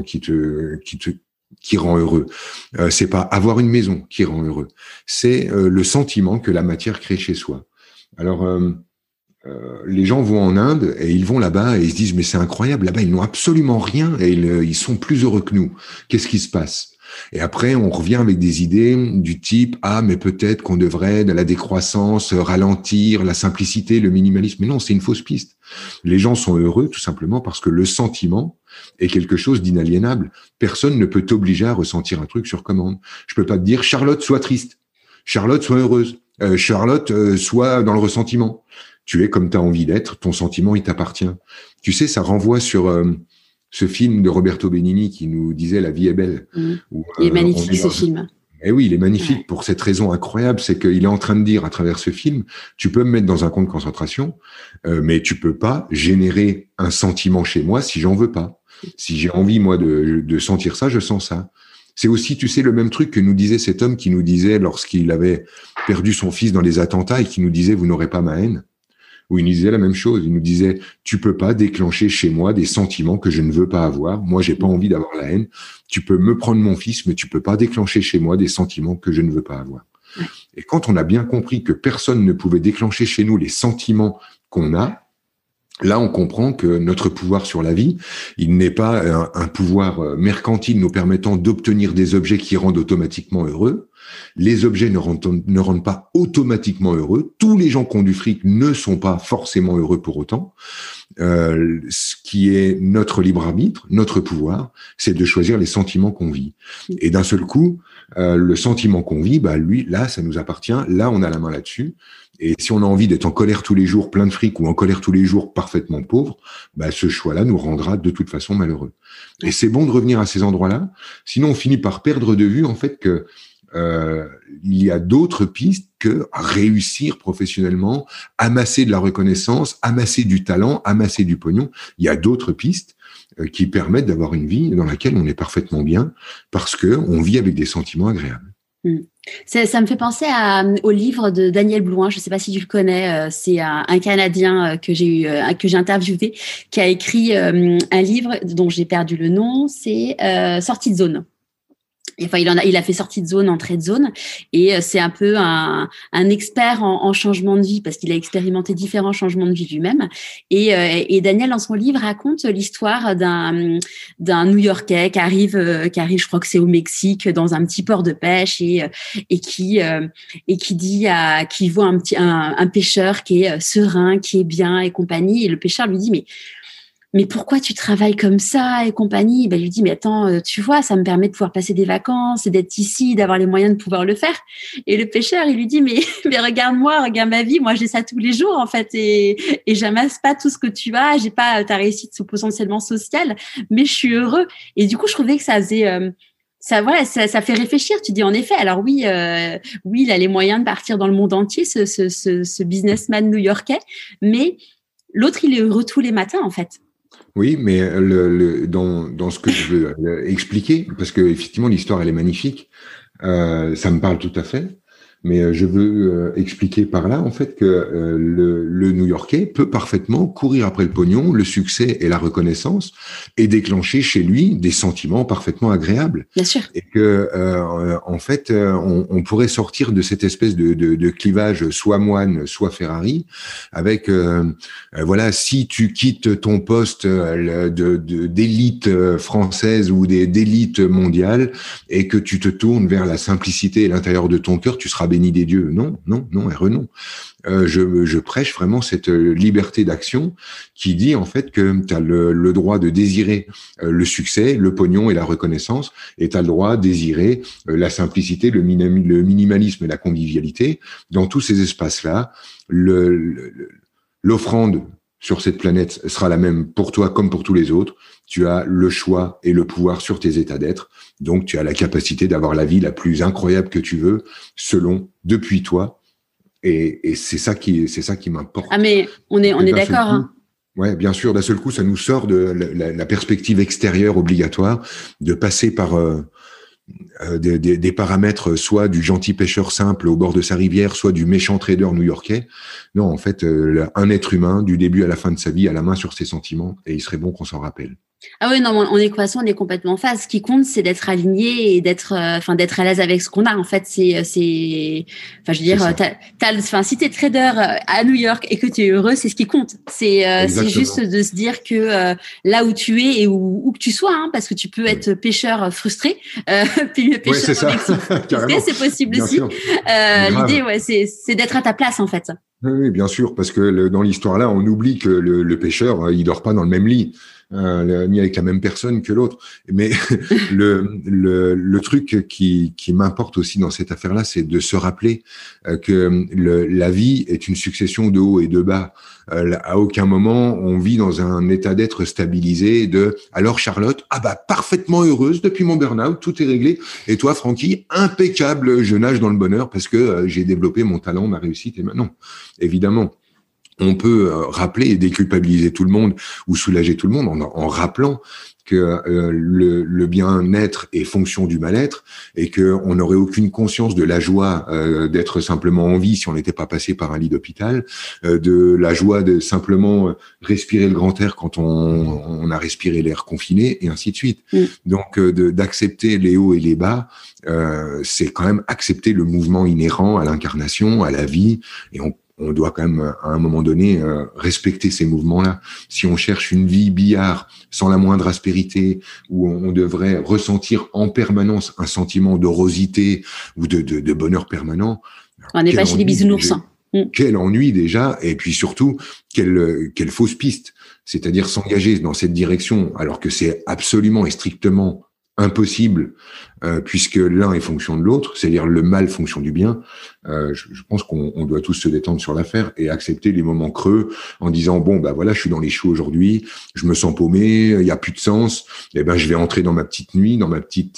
rend heureux. C'est pas avoir une maison qui rend heureux. C'est le sentiment que la matière crée chez soi. Alors, les gens vont en Inde et ils vont là-bas et ils se disent mais c'est incroyable, là-bas ils n'ont absolument rien et ils sont plus heureux que nous. Qu'est-ce qui se passe? Et après on revient avec des idées du type mais peut-être qu'on devrait de la décroissance, ralentir, la simplicité, le minimalisme. Mais non, c'est une fausse piste. Les gens sont heureux tout simplement parce que le sentiment est quelque chose d'inaliénable. Personne ne peut t'obliger à ressentir un truc sur commande. Je peux pas te dire Charlotte sois triste, Charlotte sois heureuse, Charlotte sois dans le ressentiment. Tu es comme tu as envie d'être, ton sentiment, il t'appartient. Tu sais, ça renvoie sur ce film de Roberto Benigni qui nous disait « La vie est belle ». Il est magnifique, ce film. Eh oui, il est magnifique pour cette raison incroyable, c'est qu'il est en train de dire à travers ce film, tu peux me mettre dans un camp de concentration, mais tu peux pas générer un sentiment chez moi si j'en veux pas. Si j'ai envie, moi, de sentir ça, je sens ça. C'est aussi, tu sais, le même truc que nous disait cet homme qui nous disait, lorsqu'il avait perdu son fils dans les attentats, et qui nous disait « Vous n'aurez pas ma haine ». Où il nous disait la même chose. Il nous disait, tu peux pas déclencher chez moi des sentiments que je ne veux pas avoir. Moi, j'ai pas envie d'avoir la haine. Tu peux me prendre mon fils, mais tu peux pas déclencher chez moi des sentiments que je ne veux pas avoir. Ouais. Et quand on a bien compris que personne ne pouvait déclencher chez nous les sentiments qu'on a, là, on comprend que notre pouvoir sur la vie, il n'est pas un pouvoir mercantile nous permettant d'obtenir des objets qui rendent automatiquement heureux, Les objets ne rendent pas automatiquement heureux. Tous les gens qui ont du fric ne sont pas forcément heureux pour autant. Ce qui est notre libre arbitre, notre pouvoir, c'est de choisir les sentiments qu'on vit. Et d'un seul coup, le sentiment qu'on vit, lui, là, ça nous appartient. Là, on a la main là-dessus. Et si on a envie d'être en colère tous les jours, plein de fric, ou en colère tous les jours, parfaitement pauvre, ce choix-là nous rendra de toute façon malheureux. Et c'est bon de revenir à ces endroits-là. Sinon, on finit par perdre de vue, en fait, que il y a d'autres pistes que réussir professionnellement, amasser de la reconnaissance, amasser du talent, amasser du pognon. Il y a d'autres pistes qui permettent d'avoir une vie dans laquelle on est parfaitement bien parce que on vit avec des sentiments agréables. Ça me fait penser au livre de Daniel Blouin. Je ne sais pas si tu le connais. C'est un Canadien que j'ai interviewé, qui a écrit un livre dont j'ai perdu le nom. C'est Sortie de zone. Enfin, il a fait sortie de zone, entrée de zone, et c'est un peu un expert en changement de vie parce qu'il a expérimenté différents changements de vie lui-même. Et Daniel, dans son livre, raconte l'histoire d'un New-Yorkais qui arrive, je crois que c'est au Mexique, dans un petit port de pêche et qui voit un pêcheur qui est serein, qui est bien et compagnie. Et le pêcheur lui dit mais pourquoi tu travailles comme ça et compagnie? Il lui dit, mais attends, tu vois, ça me permet de pouvoir passer des vacances et d'être ici, d'avoir les moyens de pouvoir le faire. Et le pêcheur, il lui dit, mais regarde-moi, regarde ma vie. Moi, j'ai ça tous les jours, en fait, et j'amasse pas tout ce que tu as. J'ai pas ta réussite potentiellement sociale, mais je suis heureux. Et du coup, je trouvais que ça faisait, ça fait réfléchir. Tu dis, en effet, alors oui, il a les moyens de partir dans le monde entier, ce businessman new-yorkais, mais l'autre, il est heureux tous les matins, en fait. Oui, mais dans ce que je veux expliquer, parce que effectivement l'histoire elle est magnifique, ça me parle tout à fait. Mais je veux expliquer par là en fait que le New-Yorkais peut parfaitement courir après le pognon, le succès et la reconnaissance et déclencher chez lui des sentiments parfaitement agréables. Bien sûr. Et que en fait on pourrait sortir de cette espèce de clivage soit moine soit Ferrari avec voilà, si tu quittes ton poste d'élite française ou d'élite mondiale et que tu te tournes vers la simplicité et l'intérieur de ton cœur, tu seras béni des dieux. Non, non. Je prêche vraiment cette liberté d'action qui dit en fait que tu as le droit de désirer le succès, le pognon et la reconnaissance, et tu as le droit de désirer la simplicité, le minimalisme et la convivialité. Dans tous ces espaces-là, l'offrande sur cette planète sera la même pour toi comme pour tous les autres. Tu as le choix et le pouvoir sur tes états d'être. Donc, tu as la capacité d'avoir la vie la plus incroyable que tu veux, depuis toi. Et c'est ça qui m'importe. Ah, mais on est d'accord. Hein. Ouais, bien sûr. D'un seul coup, ça nous sort de la perspective extérieure obligatoire de passer par des paramètres, soit du gentil pêcheur simple au bord de sa rivière, soit du méchant trader new-yorkais. Non, en fait, un être humain, du début à la fin de sa vie, a la main sur ses sentiments, et il serait bon qu'on s'en rappelle. Ah oui, non, en équation, on est complètement en phase. Ce qui compte, c'est d'être aligné et d'être à l'aise avec ce qu'on a. En fait, si t'es trader à New York et que tu es heureux, c'est ce qui compte. C'est juste de se dire que là où tu es et où que tu sois, hein, parce que tu peux être pêcheur frustré, puis pêcheur au Mexique. C'est possible aussi. L'idée, c'est d'être à ta place, en fait. Oui, bien sûr, parce que dans l'histoire-là, on oublie que le pêcheur, il dort pas dans le même lit. Ni avec la même personne que l'autre. Mais le truc qui m'importe aussi dans cette affaire-là, c'est de se rappeler que la vie est une succession de hauts et de bas. À aucun moment on vit dans un état d'être stabilisé alors Charlotte, parfaitement heureuse depuis mon burn-out, tout est réglé. Et toi, Francky, impeccable, je nage dans le bonheur parce que j'ai développé mon talent, ma réussite. Et non, évidemment. On peut rappeler et déculpabiliser tout le monde ou soulager tout le monde en rappelant que le bien-être est fonction du mal-être et que on n'aurait aucune conscience de la joie d'être simplement en vie si on n'était pas passé par un lit d'hôpital, de la joie de simplement respirer le grand air quand on a respiré l'air confiné et ainsi de suite. Donc d'accepter les hauts et les bas, c'est quand même accepter le mouvement inhérent à l'incarnation, à la vie, et on doit quand même, à un moment donné, respecter ces mouvements-là. Si on cherche une vie billard, sans la moindre aspérité, où on devrait ressentir en permanence un sentiment de rosité ou de bonheur permanent, on n'est pas chez les bisounours. Quel ennui déjà, et puis surtout, quelle fausse piste. C'est-à-dire s'engager dans cette direction, alors que c'est absolument et strictement impossible, puisque l'un est fonction de l'autre, c'est-à-dire le mal fonction du bien. Je pense qu'on doit tous se détendre sur l'affaire et accepter les moments creux en disant bon bah voilà, je suis dans les choux aujourd'hui, je me sens paumé, il y a plus de sens, et ben je vais entrer dans ma petite nuit, dans ma petite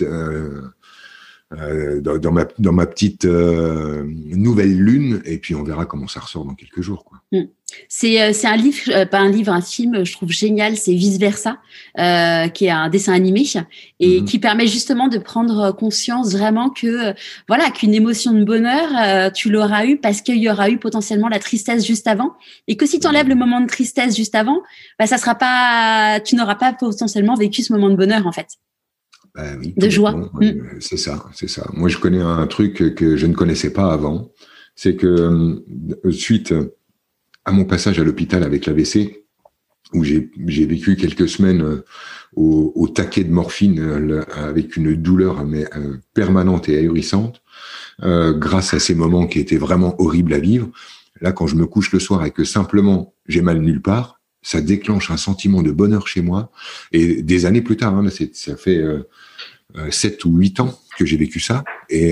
dans ma petite nouvelle lune, et puis on verra comment ça ressort dans quelques jours, quoi. C'est un livre, pas un livre, un film, je trouve génial, c'est Vice Versa, qui est un dessin animé et qui permet justement de prendre conscience vraiment que voilà, qu'une émotion de bonheur, tu l'auras eu parce qu'il y aura eu potentiellement la tristesse juste avant, et que si tu enlèves le moment de tristesse juste avant, bah ça sera pas, tu n'auras pas potentiellement vécu ce moment de bonheur en fait. Oui, de joie. C'est ça. Moi, je connais un truc que je ne connaissais pas avant, c'est que suite à mon passage à l'hôpital avec l'AVC, où j'ai vécu quelques semaines au taquet de morphine avec une douleur permanente et ahurissante, grâce à ces moments qui étaient vraiment horribles à vivre. Là, quand je me couche le soir et que simplement j'ai mal nulle part, ça déclenche un sentiment de bonheur chez moi. Et des années plus tard, ça fait 7 ou 8 ans que j'ai vécu ça, et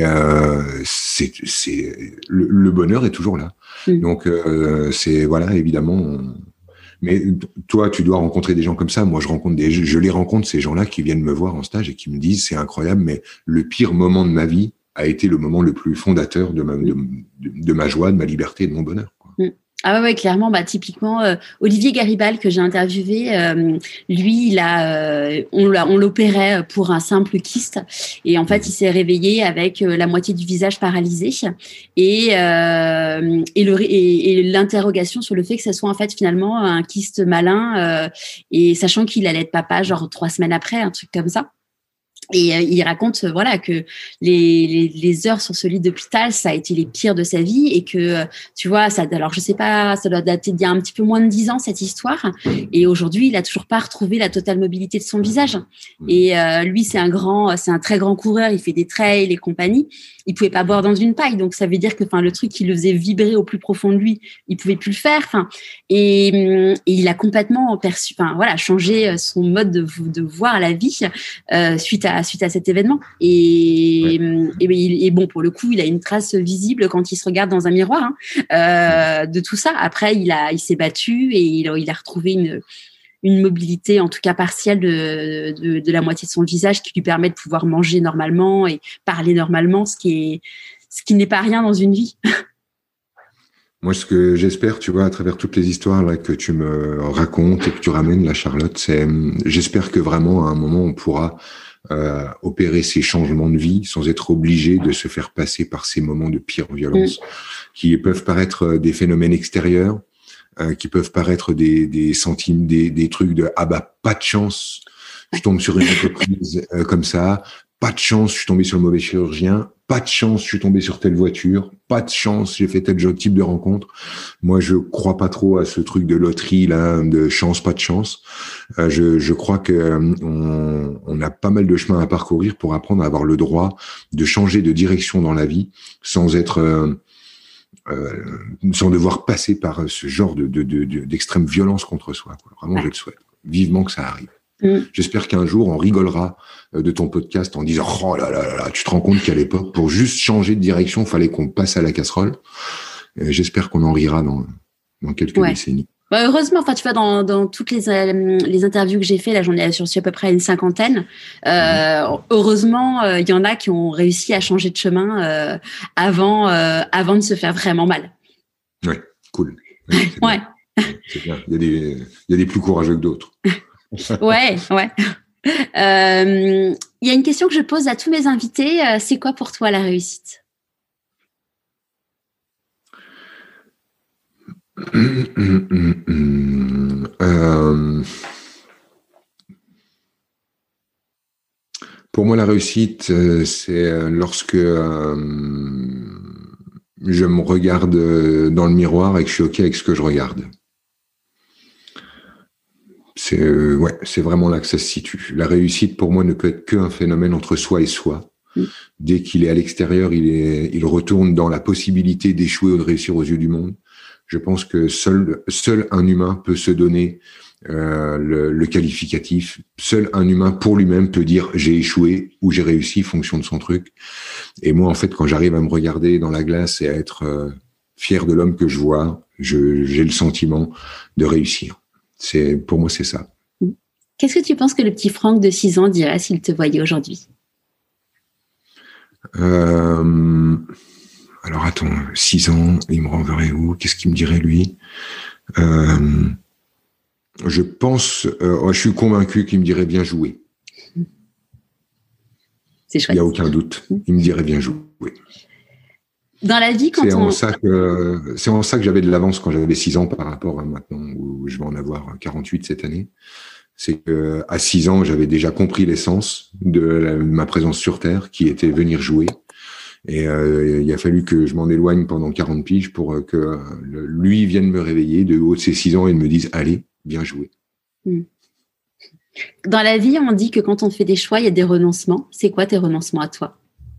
le bonheur est toujours là. Donc c'est voilà, évidemment. Mais toi, tu dois rencontrer des gens comme ça. Moi, je les rencontre, ces gens-là qui viennent me voir en stage et qui me disent c'est incroyable, mais le pire moment de ma vie a été le moment le plus fondateur de ma joie, de ma liberté, de mon bonheur, quoi. Ah ouais, clairement, bah typiquement Olivier Garibal que j'ai interviewé, lui on l'opérait pour un simple kyste, et en fait il s'est réveillé avec la moitié du visage paralysé, et l'interrogation sur le fait que ça soit en fait finalement un kyste malin, et sachant qu'il allait être papa genre 3 semaines après, un truc comme ça. Et il raconte voilà que les heures sur ce lit d'hôpital, ça a été les pires de sa vie, et que tu vois ça, alors je sais pas, ça doit dater d'il y a un petit peu moins de 10 ans cette histoire, et aujourd'hui il a toujours pas retrouvé la totale mobilité de son visage. Et lui c'est un très grand coureur, il fait des trails et compagnie, il pouvait pas boire dans une paille, donc ça veut dire que le truc qui le faisait vibrer au plus profond de lui, il pouvait plus le faire, et il a complètement changé son mode de voir la vie suite à cet événement, et bon, pour le coup il a une trace visible quand il se regarde dans un miroir de tout ça. Après il s'est battu et il a retrouvé une mobilité, en tout cas partielle, de la moitié de son visage, qui lui permet de pouvoir manger normalement et parler normalement, ce qui n'est pas rien dans une vie. Moi, ce que j'espère, tu vois, à travers toutes les histoires là, que tu me racontes et que tu ramènes, la Charlotte, j'espère que vraiment, à un moment, on pourra opérer ces changements de vie sans être obligé de se faire passer par ces moments de pire violence, qui peuvent paraître des phénomènes extérieurs, qui peuvent paraître des centimes, des trucs de ah bah pas de chance, je tombe sur une entreprise comme ça, pas de chance, je suis tombé sur le mauvais chirurgien, pas de chance, je suis tombé sur telle voiture, pas de chance, j'ai fait tel type de rencontre. Moi, je crois pas trop à ce truc de loterie là, de chance, pas de chance. Je crois que on a pas mal de chemin à parcourir pour apprendre à avoir le droit de changer de direction dans la vie sans être sans devoir passer par ce genre d'extrême violence contre soi, quoi. Vraiment, je le souhaite vivement que ça arrive. J'espère qu'un jour on rigolera de ton podcast en disant oh là là là, tu te rends compte qu'à l'époque, pour juste changer de direction, fallait qu'on passe à la casserole. J'espère qu'on en rira dans quelques décennies. Bah heureusement, tu vois, dans toutes les interviews que j'ai fait, là j'en ai reçu à peu près une 50aine. Heureusement, il y en a qui ont réussi à changer de chemin avant de se faire vraiment mal. Ouais, cool. Ouais. C'est bien. Il y a des plus courageux que d'autres. Ouais. Il y a une question que je pose à tous mes invités. C'est quoi pour toi la réussite ? Pour moi, la réussite, c'est lorsque je me regarde dans le miroir et que je suis OK avec ce que je regarde. C'est vraiment là que ça se situe. La réussite, pour moi, ne peut être qu'un phénomène entre soi et soi. Dès qu'il est à l'extérieur, il retourne dans la possibilité d'échouer ou de réussir aux yeux du monde. Je pense que seul un humain peut se donner le qualificatif. Seul un humain pour lui-même peut dire j'ai échoué ou j'ai réussi, fonction de son truc. Et moi, en fait, quand j'arrive à me regarder dans la glace et à être fier de l'homme que je vois, j'ai le sentiment de réussir. Pour moi, c'est ça. Qu'est-ce que tu penses que le petit Franck de 6 ans dirait s'il te voyait aujourd'hui ? Alors attends, 6 ans, il me renverrait où ? Qu'est-ce qu'il me dirait lui ? Je pense, je suis convaincu qu'il me dirait bien joué. C'est chouette. Il n'y a aucun doute, il me dirait bien joué. Dans la vie, c'est en ça que j'avais de l'avance quand j'avais 6 ans par rapport à maintenant où je vais en avoir 48 cette année. C'est que à 6 ans, j'avais déjà compris l'essence de ma présence sur Terre, qui était venir jouer. Et il a fallu que je m'en éloigne pendant 40 piges pour que lui vienne me réveiller de haut de ses 6 ans et me dise « Allez, viens jouer ». Dans la vie, on dit que quand on fait des choix, il y a des renoncements. C'est quoi tes renoncements à toi ?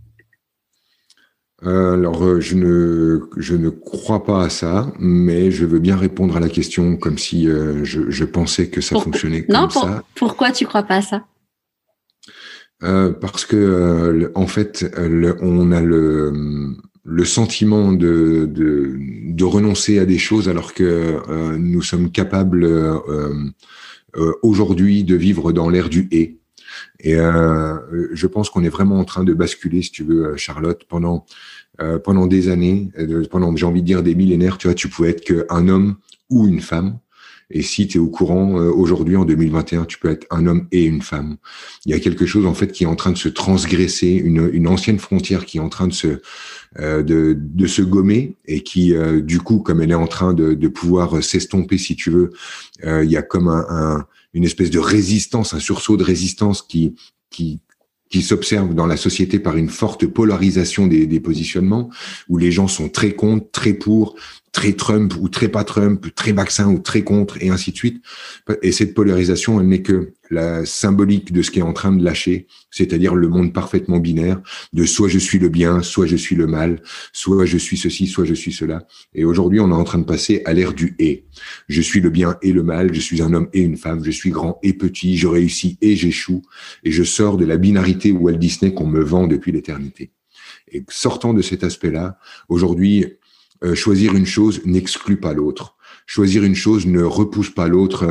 Alors, je ne crois pas à ça, mais je veux bien répondre à la question comme si je pensais que ça fonctionnait comme ça. Pourquoi tu crois pas à ça ? Parce que en fait, on a le sentiment de renoncer à des choses alors que nous sommes capables aujourd'hui de vivre dans l'ère du et. Et je pense qu'on est vraiment en train de basculer, si tu veux, Charlotte, pendant des années, pendant, j'ai envie de dire, des millénaires, tu vois, tu pouvais être qu'un homme ou une femme. Et si tu es au courant, aujourd'hui, en 2021, tu peux être un homme et une femme. Il y a quelque chose, en fait, qui est en train de se transgresser, une ancienne frontière qui est en train de se gommer et qui, du coup, comme elle est en train de pouvoir s'estomper, si tu veux, il y a comme une espèce de résistance, un sursaut de résistance qui s'observe dans la société par une forte polarisation des positionnements, où les gens sont très contre, très pour, très Trump ou très pas Trump, très vaccin ou très contre, et ainsi de suite. Et cette polarisation, elle n'est que la symbolique de ce qui est en train de lâcher, c'est-à-dire le monde parfaitement binaire de soit je suis le bien, soit je suis le mal, soit je suis ceci, soit je suis cela. Et aujourd'hui, on est en train de passer à l'ère du « et ». Je suis le bien et le mal, je suis un homme et une femme, je suis grand et petit, je réussis et j'échoue, et je sors de la binarité Walt Disney qu'on me vend depuis l'éternité. Et sortant de cet aspect-là, aujourd'hui, choisir une chose n'exclut pas l'autre. Choisir une chose ne repousse pas l'autre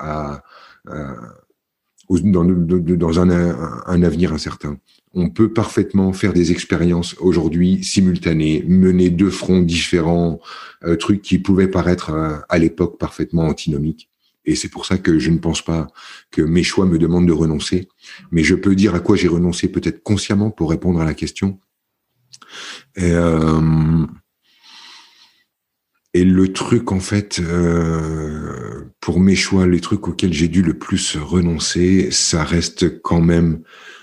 dans un avenir incertain. On peut parfaitement faire des expériences aujourd'hui simultanées, mener 2 fronts différents, trucs qui pouvaient paraître à l'époque parfaitement antinomiques. Et c'est pour ça que je ne pense pas que mes choix me demandent de renoncer. Mais je peux dire à quoi j'ai renoncé peut-être consciemment pour répondre à la question. Et le truc, en fait, pour mes choix, les trucs auxquels j'ai dû le plus renoncer, ça reste quand même...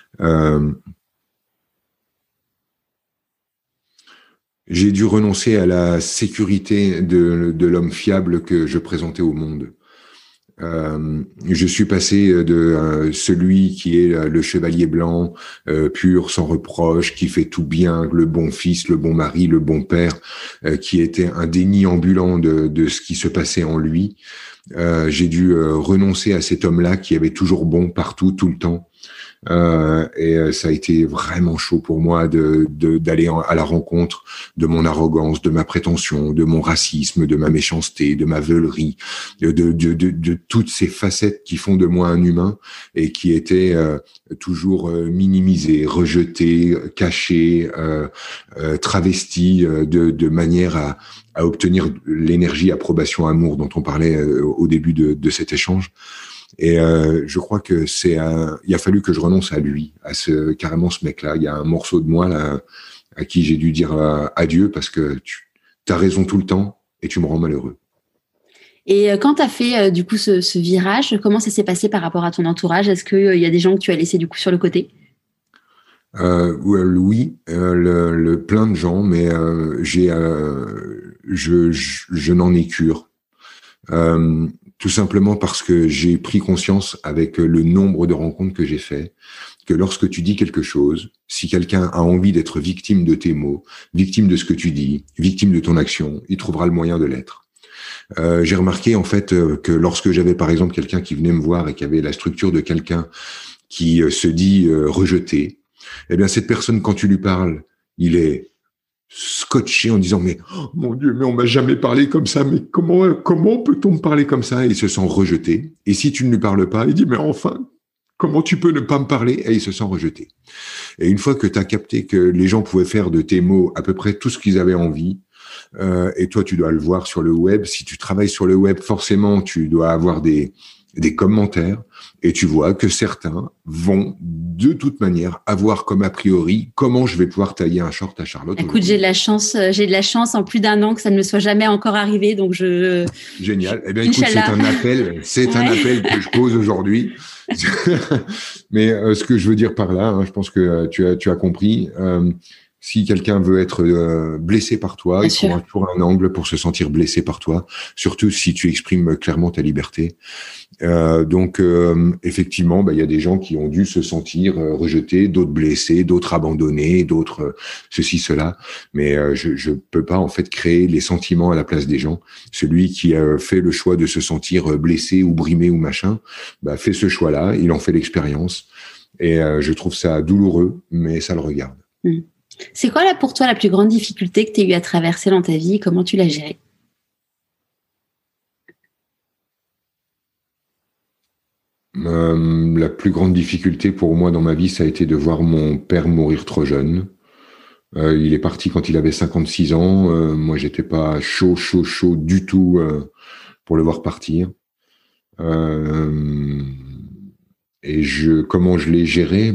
j'ai dû renoncer à la sécurité de l'homme fiable que je présentais au monde. Je suis passé de celui qui est le chevalier blanc, pur, sans reproche, qui fait tout bien, le bon fils, le bon mari, le bon père, qui était un déni ambulant de ce qui se passait en lui. J'ai dû renoncer à cet homme-là qui avait toujours bon partout, tout le temps. Et ça a été vraiment chaud pour moi d'aller à la rencontre de mon arrogance, de ma prétention, de mon racisme, de ma méchanceté, de ma veulerie, de toutes ces facettes qui font de moi un humain et qui étaient toujours minimisées, rejetées, cachées, travesties de manière à obtenir l'énergie, approbation, amour dont on parlait au début de cet échange. Et je crois que il a fallu que je renonce à lui, carrément ce mec-là. Il y a un morceau de moi là à qui j'ai dû dire adieu parce que tu as raison tout le temps et tu me rends malheureux. Et quand tu as fait du coup ce virage, comment ça s'est passé par rapport à ton entourage ? Est-ce qu'il y a des gens que tu as laissés du coup sur le côté ? Oui, plein de gens, mais je n'en ai cure. Tout simplement parce que j'ai pris conscience avec le nombre de rencontres que j'ai fait que lorsque tu dis quelque chose, si quelqu'un a envie d'être victime de tes mots, victime de ce que tu dis, victime de ton action, il trouvera le moyen de l'être. J'ai remarqué en fait que lorsque j'avais par exemple quelqu'un qui venait me voir et qui avait la structure de quelqu'un qui se dit rejeté, eh bien cette personne quand tu lui parles, il est scotché en disant mais oh, mon Dieu, mais on m'a jamais parlé comme ça, mais comment peut-on me parler comme ça? Et il se sent rejeté. Et si tu ne lui parles pas, il dit mais enfin, comment tu peux ne pas me parler? Et il se sent rejeté. Et une fois que tu as capté que les gens pouvaient faire de tes mots à peu près tout ce qu'ils avaient envie, et toi tu dois le voir sur le web, si tu travailles sur le web, forcément tu dois avoir des commentaires, et tu vois que certains vont de toute manière avoir comme a priori comment je vais pouvoir tailler un short à Charlotte. Écoute, j'ai de la chance en plus d'1 an que ça ne me soit jamais encore arrivé, donc Génial. Eh bien, écoute, c'est un appel que je pose aujourd'hui. Mais ce que je veux dire par là, hein, je pense que tu as compris. Si quelqu'un veut être blessé par toi, il trouvera toujours un angle pour se sentir blessé par toi, surtout si tu exprimes clairement ta liberté. Donc, effectivement, il y a des gens qui ont dû se sentir rejetés, d'autres blessés, d'autres abandonnés, d'autres ceci, cela. Mais je peux pas en fait créer les sentiments à la place des gens. Celui qui a fait le choix de se sentir blessé ou brimé ou machin, fait ce choix-là, il en fait l'expérience. Et je trouve ça douloureux, mais ça le regarde. C'est quoi là pour toi la plus grande difficulté que tu as eu à traverser dans ta vie? Comment tu l'as gérée? La plus grande difficulté pour moi dans ma vie, ça a été de voir mon père mourir trop jeune. Il est parti quand il avait 56 ans. Moi, j'étais pas chaud du tout pour le voir partir. Et comment je l'ai géré?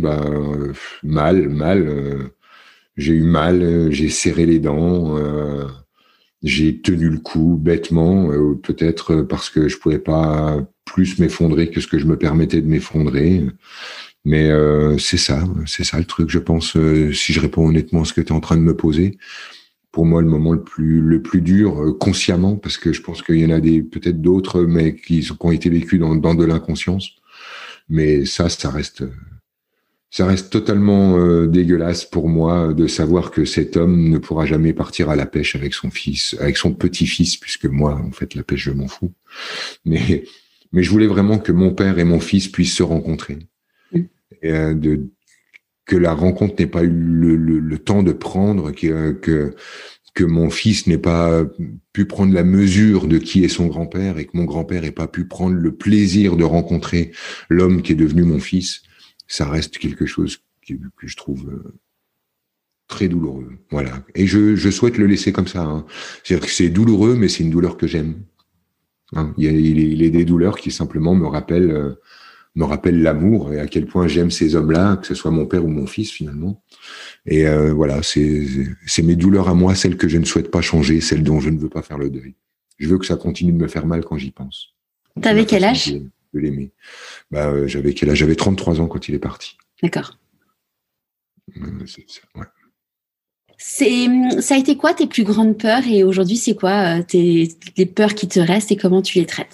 Mal. J'ai eu mal, j'ai serré les dents, j'ai tenu le coup bêtement, peut-être parce que je pouvais pas plus m'effondrer que ce que je me permettais de m'effondrer. Mais c'est ça le truc, je pense. Si je réponds honnêtement à ce que tu es en train de me poser, pour moi le moment le plus dur, consciemment, parce que je pense qu'il y en a peut-être d'autres, mais qui ont été vécus dans de l'inconscience. Mais ça reste. Ça reste totalement dégueulasse pour moi de savoir que cet homme ne pourra jamais partir à la pêche avec son fils, avec son petit-fils, puisque moi, en fait, la pêche, je m'en fous. Mais je voulais vraiment que mon père et mon fils puissent se rencontrer. Et, que la rencontre n'ait pas eu le temps de prendre, que mon fils n'ait pas pu prendre la mesure de qui est son grand-père et que mon grand-père n'ait pas pu prendre le plaisir de rencontrer l'homme qui est devenu mon fils. Ça reste quelque chose que je trouve très douloureux. Voilà. Et je souhaite le laisser comme ça. Hein. C'est-à-dire que c'est douloureux, mais c'est une douleur que j'aime. Hein. Il est des douleurs qui simplement me rappellent l'amour et à quel point j'aime ces hommes-là, que ce soit mon père ou mon fils finalement. Et voilà, c'est mes douleurs à moi, celles que je ne souhaite pas changer, celles dont je ne veux pas faire le deuil. Je veux que ça continue de me faire mal quand j'y pense. T'avais quel âge ? De l'aimer. J'avais quel âge ? J'avais 33 ans quand il est parti. D'accord. Ouais. Ça a été quoi tes plus grandes peurs et aujourd'hui c'est quoi les peurs qui te restent et comment tu les traites ?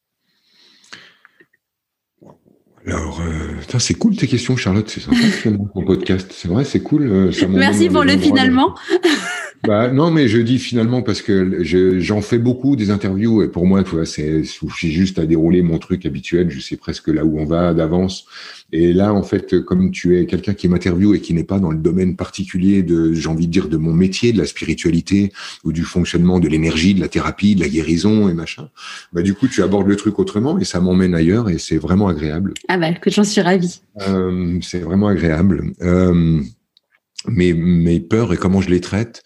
Alors, c'est cool tes questions, Charlotte. C'est sympa ton podcast. C'est vrai, c'est cool. Merci pour le finalement. Non, mais je dis finalement parce que j'en fais beaucoup des interviews et pour moi, tu vois, j'ai juste à dérouler mon truc habituel. Je sais presque là où on va d'avance. Et là, en fait, comme tu es quelqu'un qui m'interviewe et qui n'est pas dans le domaine particulier j'ai envie de dire, de mon métier, de la spiritualité ou du fonctionnement de l'énergie, de la thérapie, de la guérison et machin, du coup, tu abordes le truc autrement et ça m'emmène ailleurs et c'est vraiment agréable. Ah que j'en suis ravie. C'est vraiment agréable. Mes peurs et comment je les traite.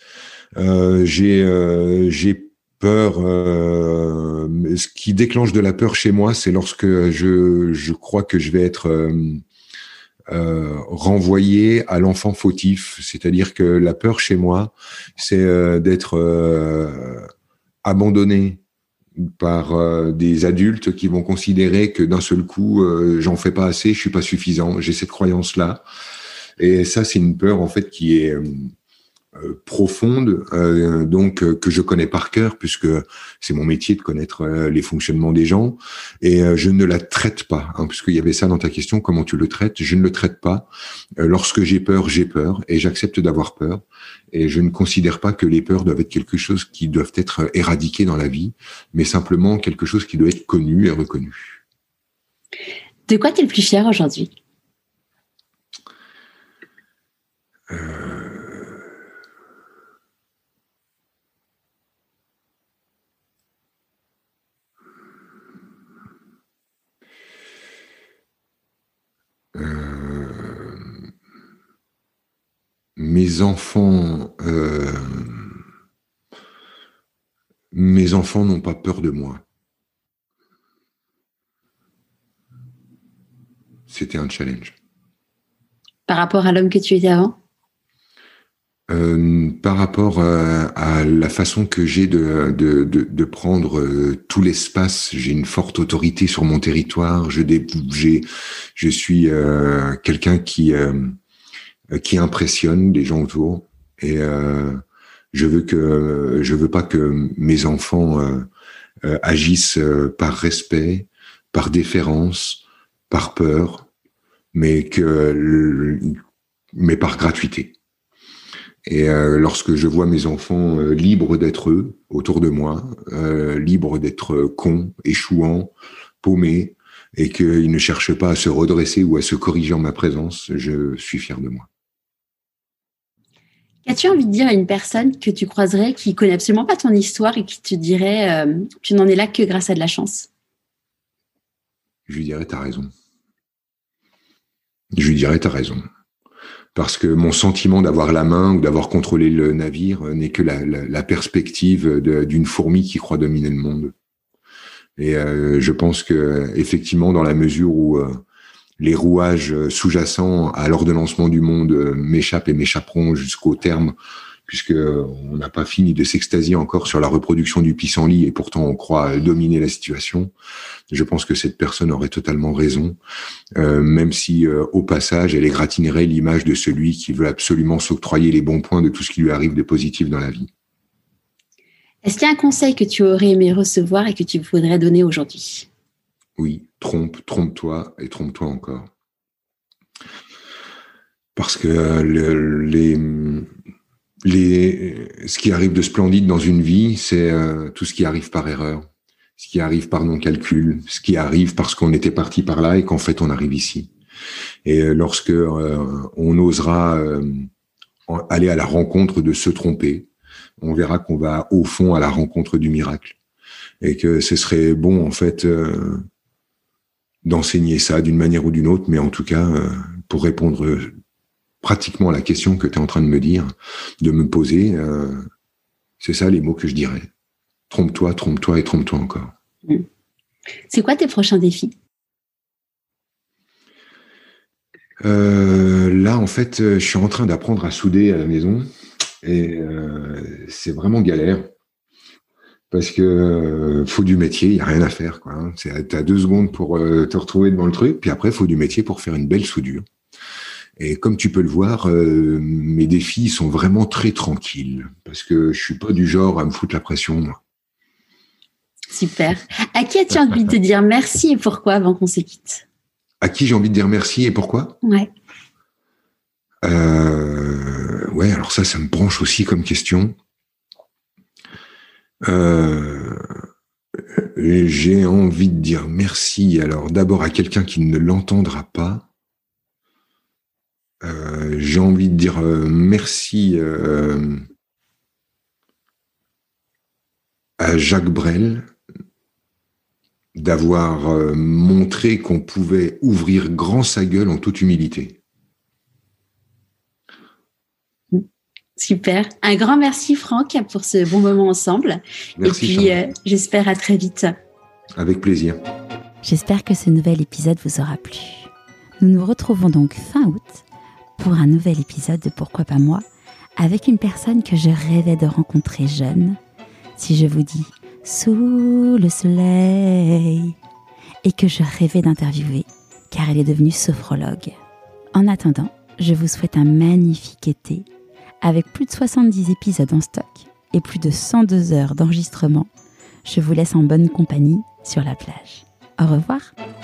J'ai peur. Ce qui déclenche de la peur chez moi, c'est lorsque je crois que je vais être renvoyé à l'enfant fautif. C'est-à-dire que la peur chez moi, c'est d'être abandonné par des adultes qui vont considérer que d'un seul coup, j'en fais pas assez, je suis pas suffisant. J'ai cette croyance-là. Et ça, c'est une peur en fait qui est profonde, donc que je connais par cœur, puisque c'est mon métier de connaître les fonctionnements des gens, et je ne la traite pas, puisqu'il y avait ça dans ta question, comment tu le traites? Je ne le traite pas. Lorsque j'ai peur, et j'accepte d'avoir peur, et je ne considère pas que les peurs doivent être quelque chose qui doivent être éradiquées dans la vie, mais simplement quelque chose qui doit être connu et reconnu. De quoi tu es le plus fier aujourd'hui? Mes enfants n'ont pas peur de moi. C'était un challenge. Par rapport à l'homme que tu étais avant? Par rapport à la façon que j'ai de prendre tout l'espace, j'ai une forte autorité sur mon territoire. Je suis quelqu'un qui impressionne les gens autour, et je veux pas que mes enfants agissent par respect, par déférence, par peur, mais par gratuité. Et lorsque je vois mes enfants libres d'être eux autour de moi, libres d'être cons, échouants, paumés, et qu'ils ne cherchent pas à se redresser ou à se corriger en ma présence, je suis fier de moi. Qu'as-tu envie de dire à une personne que tu croiserais qui connaît absolument pas ton histoire et qui te dirait tu n'en es là que grâce à de la chance? Je lui dirais t'as raison. Je lui dirais t'as raison. Parce que mon sentiment d'avoir la main ou d'avoir contrôlé le navire n'est que la perspective d'une fourmi qui croit dominer le monde. Et je pense que effectivement, dans la mesure où les rouages sous-jacents à l'ordonnancement du monde m'échappent et m'échapperont jusqu'au terme, puisque on n'a pas fini de s'extasier encore sur la reproduction du pissenlit, et pourtant on croit dominer la situation. Je pense que cette personne aurait totalement raison, même si au passage elle égratignerait l'image de celui qui veut absolument s'octroyer les bons points de tout ce qui lui arrive de positif dans la vie. Est-ce qu'il y a un conseil que tu aurais aimé recevoir et que tu voudrais donner aujourd'hui? Oui, trompe-toi et trompe-toi encore. Parce que ce qui arrive de splendide dans une vie, c'est tout ce qui arrive par erreur, ce qui arrive par non-calcul, ce qui arrive parce qu'on était parti par là et qu'en fait on arrive ici. Et lorsque on osera aller à la rencontre de se tromper, on verra qu'on va au fond à la rencontre du miracle. Et que ce serait bon en fait d'enseigner ça d'une manière ou d'une autre, mais en tout cas pour répondre pratiquement à la question que tu es en train de me dire, de me poser, c'est ça les mots que je dirais. Trompe-toi et trompe-toi encore. C'est quoi tes prochains défis? Là, en fait, je suis en train d'apprendre à souder à la maison, et c'est vraiment galère. Parce que faut du métier, il n'y a rien à faire, quoi. T'as 2 secondes pour te retrouver devant le truc, puis après, il faut du métier pour faire une belle soudure. Et comme tu peux le voir, mes défis sont vraiment très tranquilles, parce que je suis pas du genre à me foutre la pression, moi. Super. À qui as-tu envie de te dire merci et pourquoi avant qu'on se quitte? À qui j'ai envie de dire merci et pourquoi? Ouais. Ouais, alors ça me branche aussi comme question. J'ai envie de dire merci, alors d'abord à quelqu'un qui ne l'entendra pas. J'ai envie de dire merci à Jacques Brel d'avoir montré qu'on pouvait ouvrir grand sa gueule en toute humilité. Super. Un grand merci Franck pour ce bon moment ensemble. Merci, et puis j'espère à très vite. Avec plaisir. J'espère que ce nouvel épisode vous aura plu. Nous nous retrouvons donc fin août pour un nouvel épisode de Pourquoi pas moi, avec une personne que je rêvais de rencontrer jeune. Si je vous dis sous le soleil, et que je rêvais d'interviewer, car elle est devenue sophrologue. En attendant, je vous souhaite un magnifique été avec plus de 70 épisodes en stock et plus de 102 heures d'enregistrement. Je vous laisse en bonne compagnie sur la plage. Au revoir.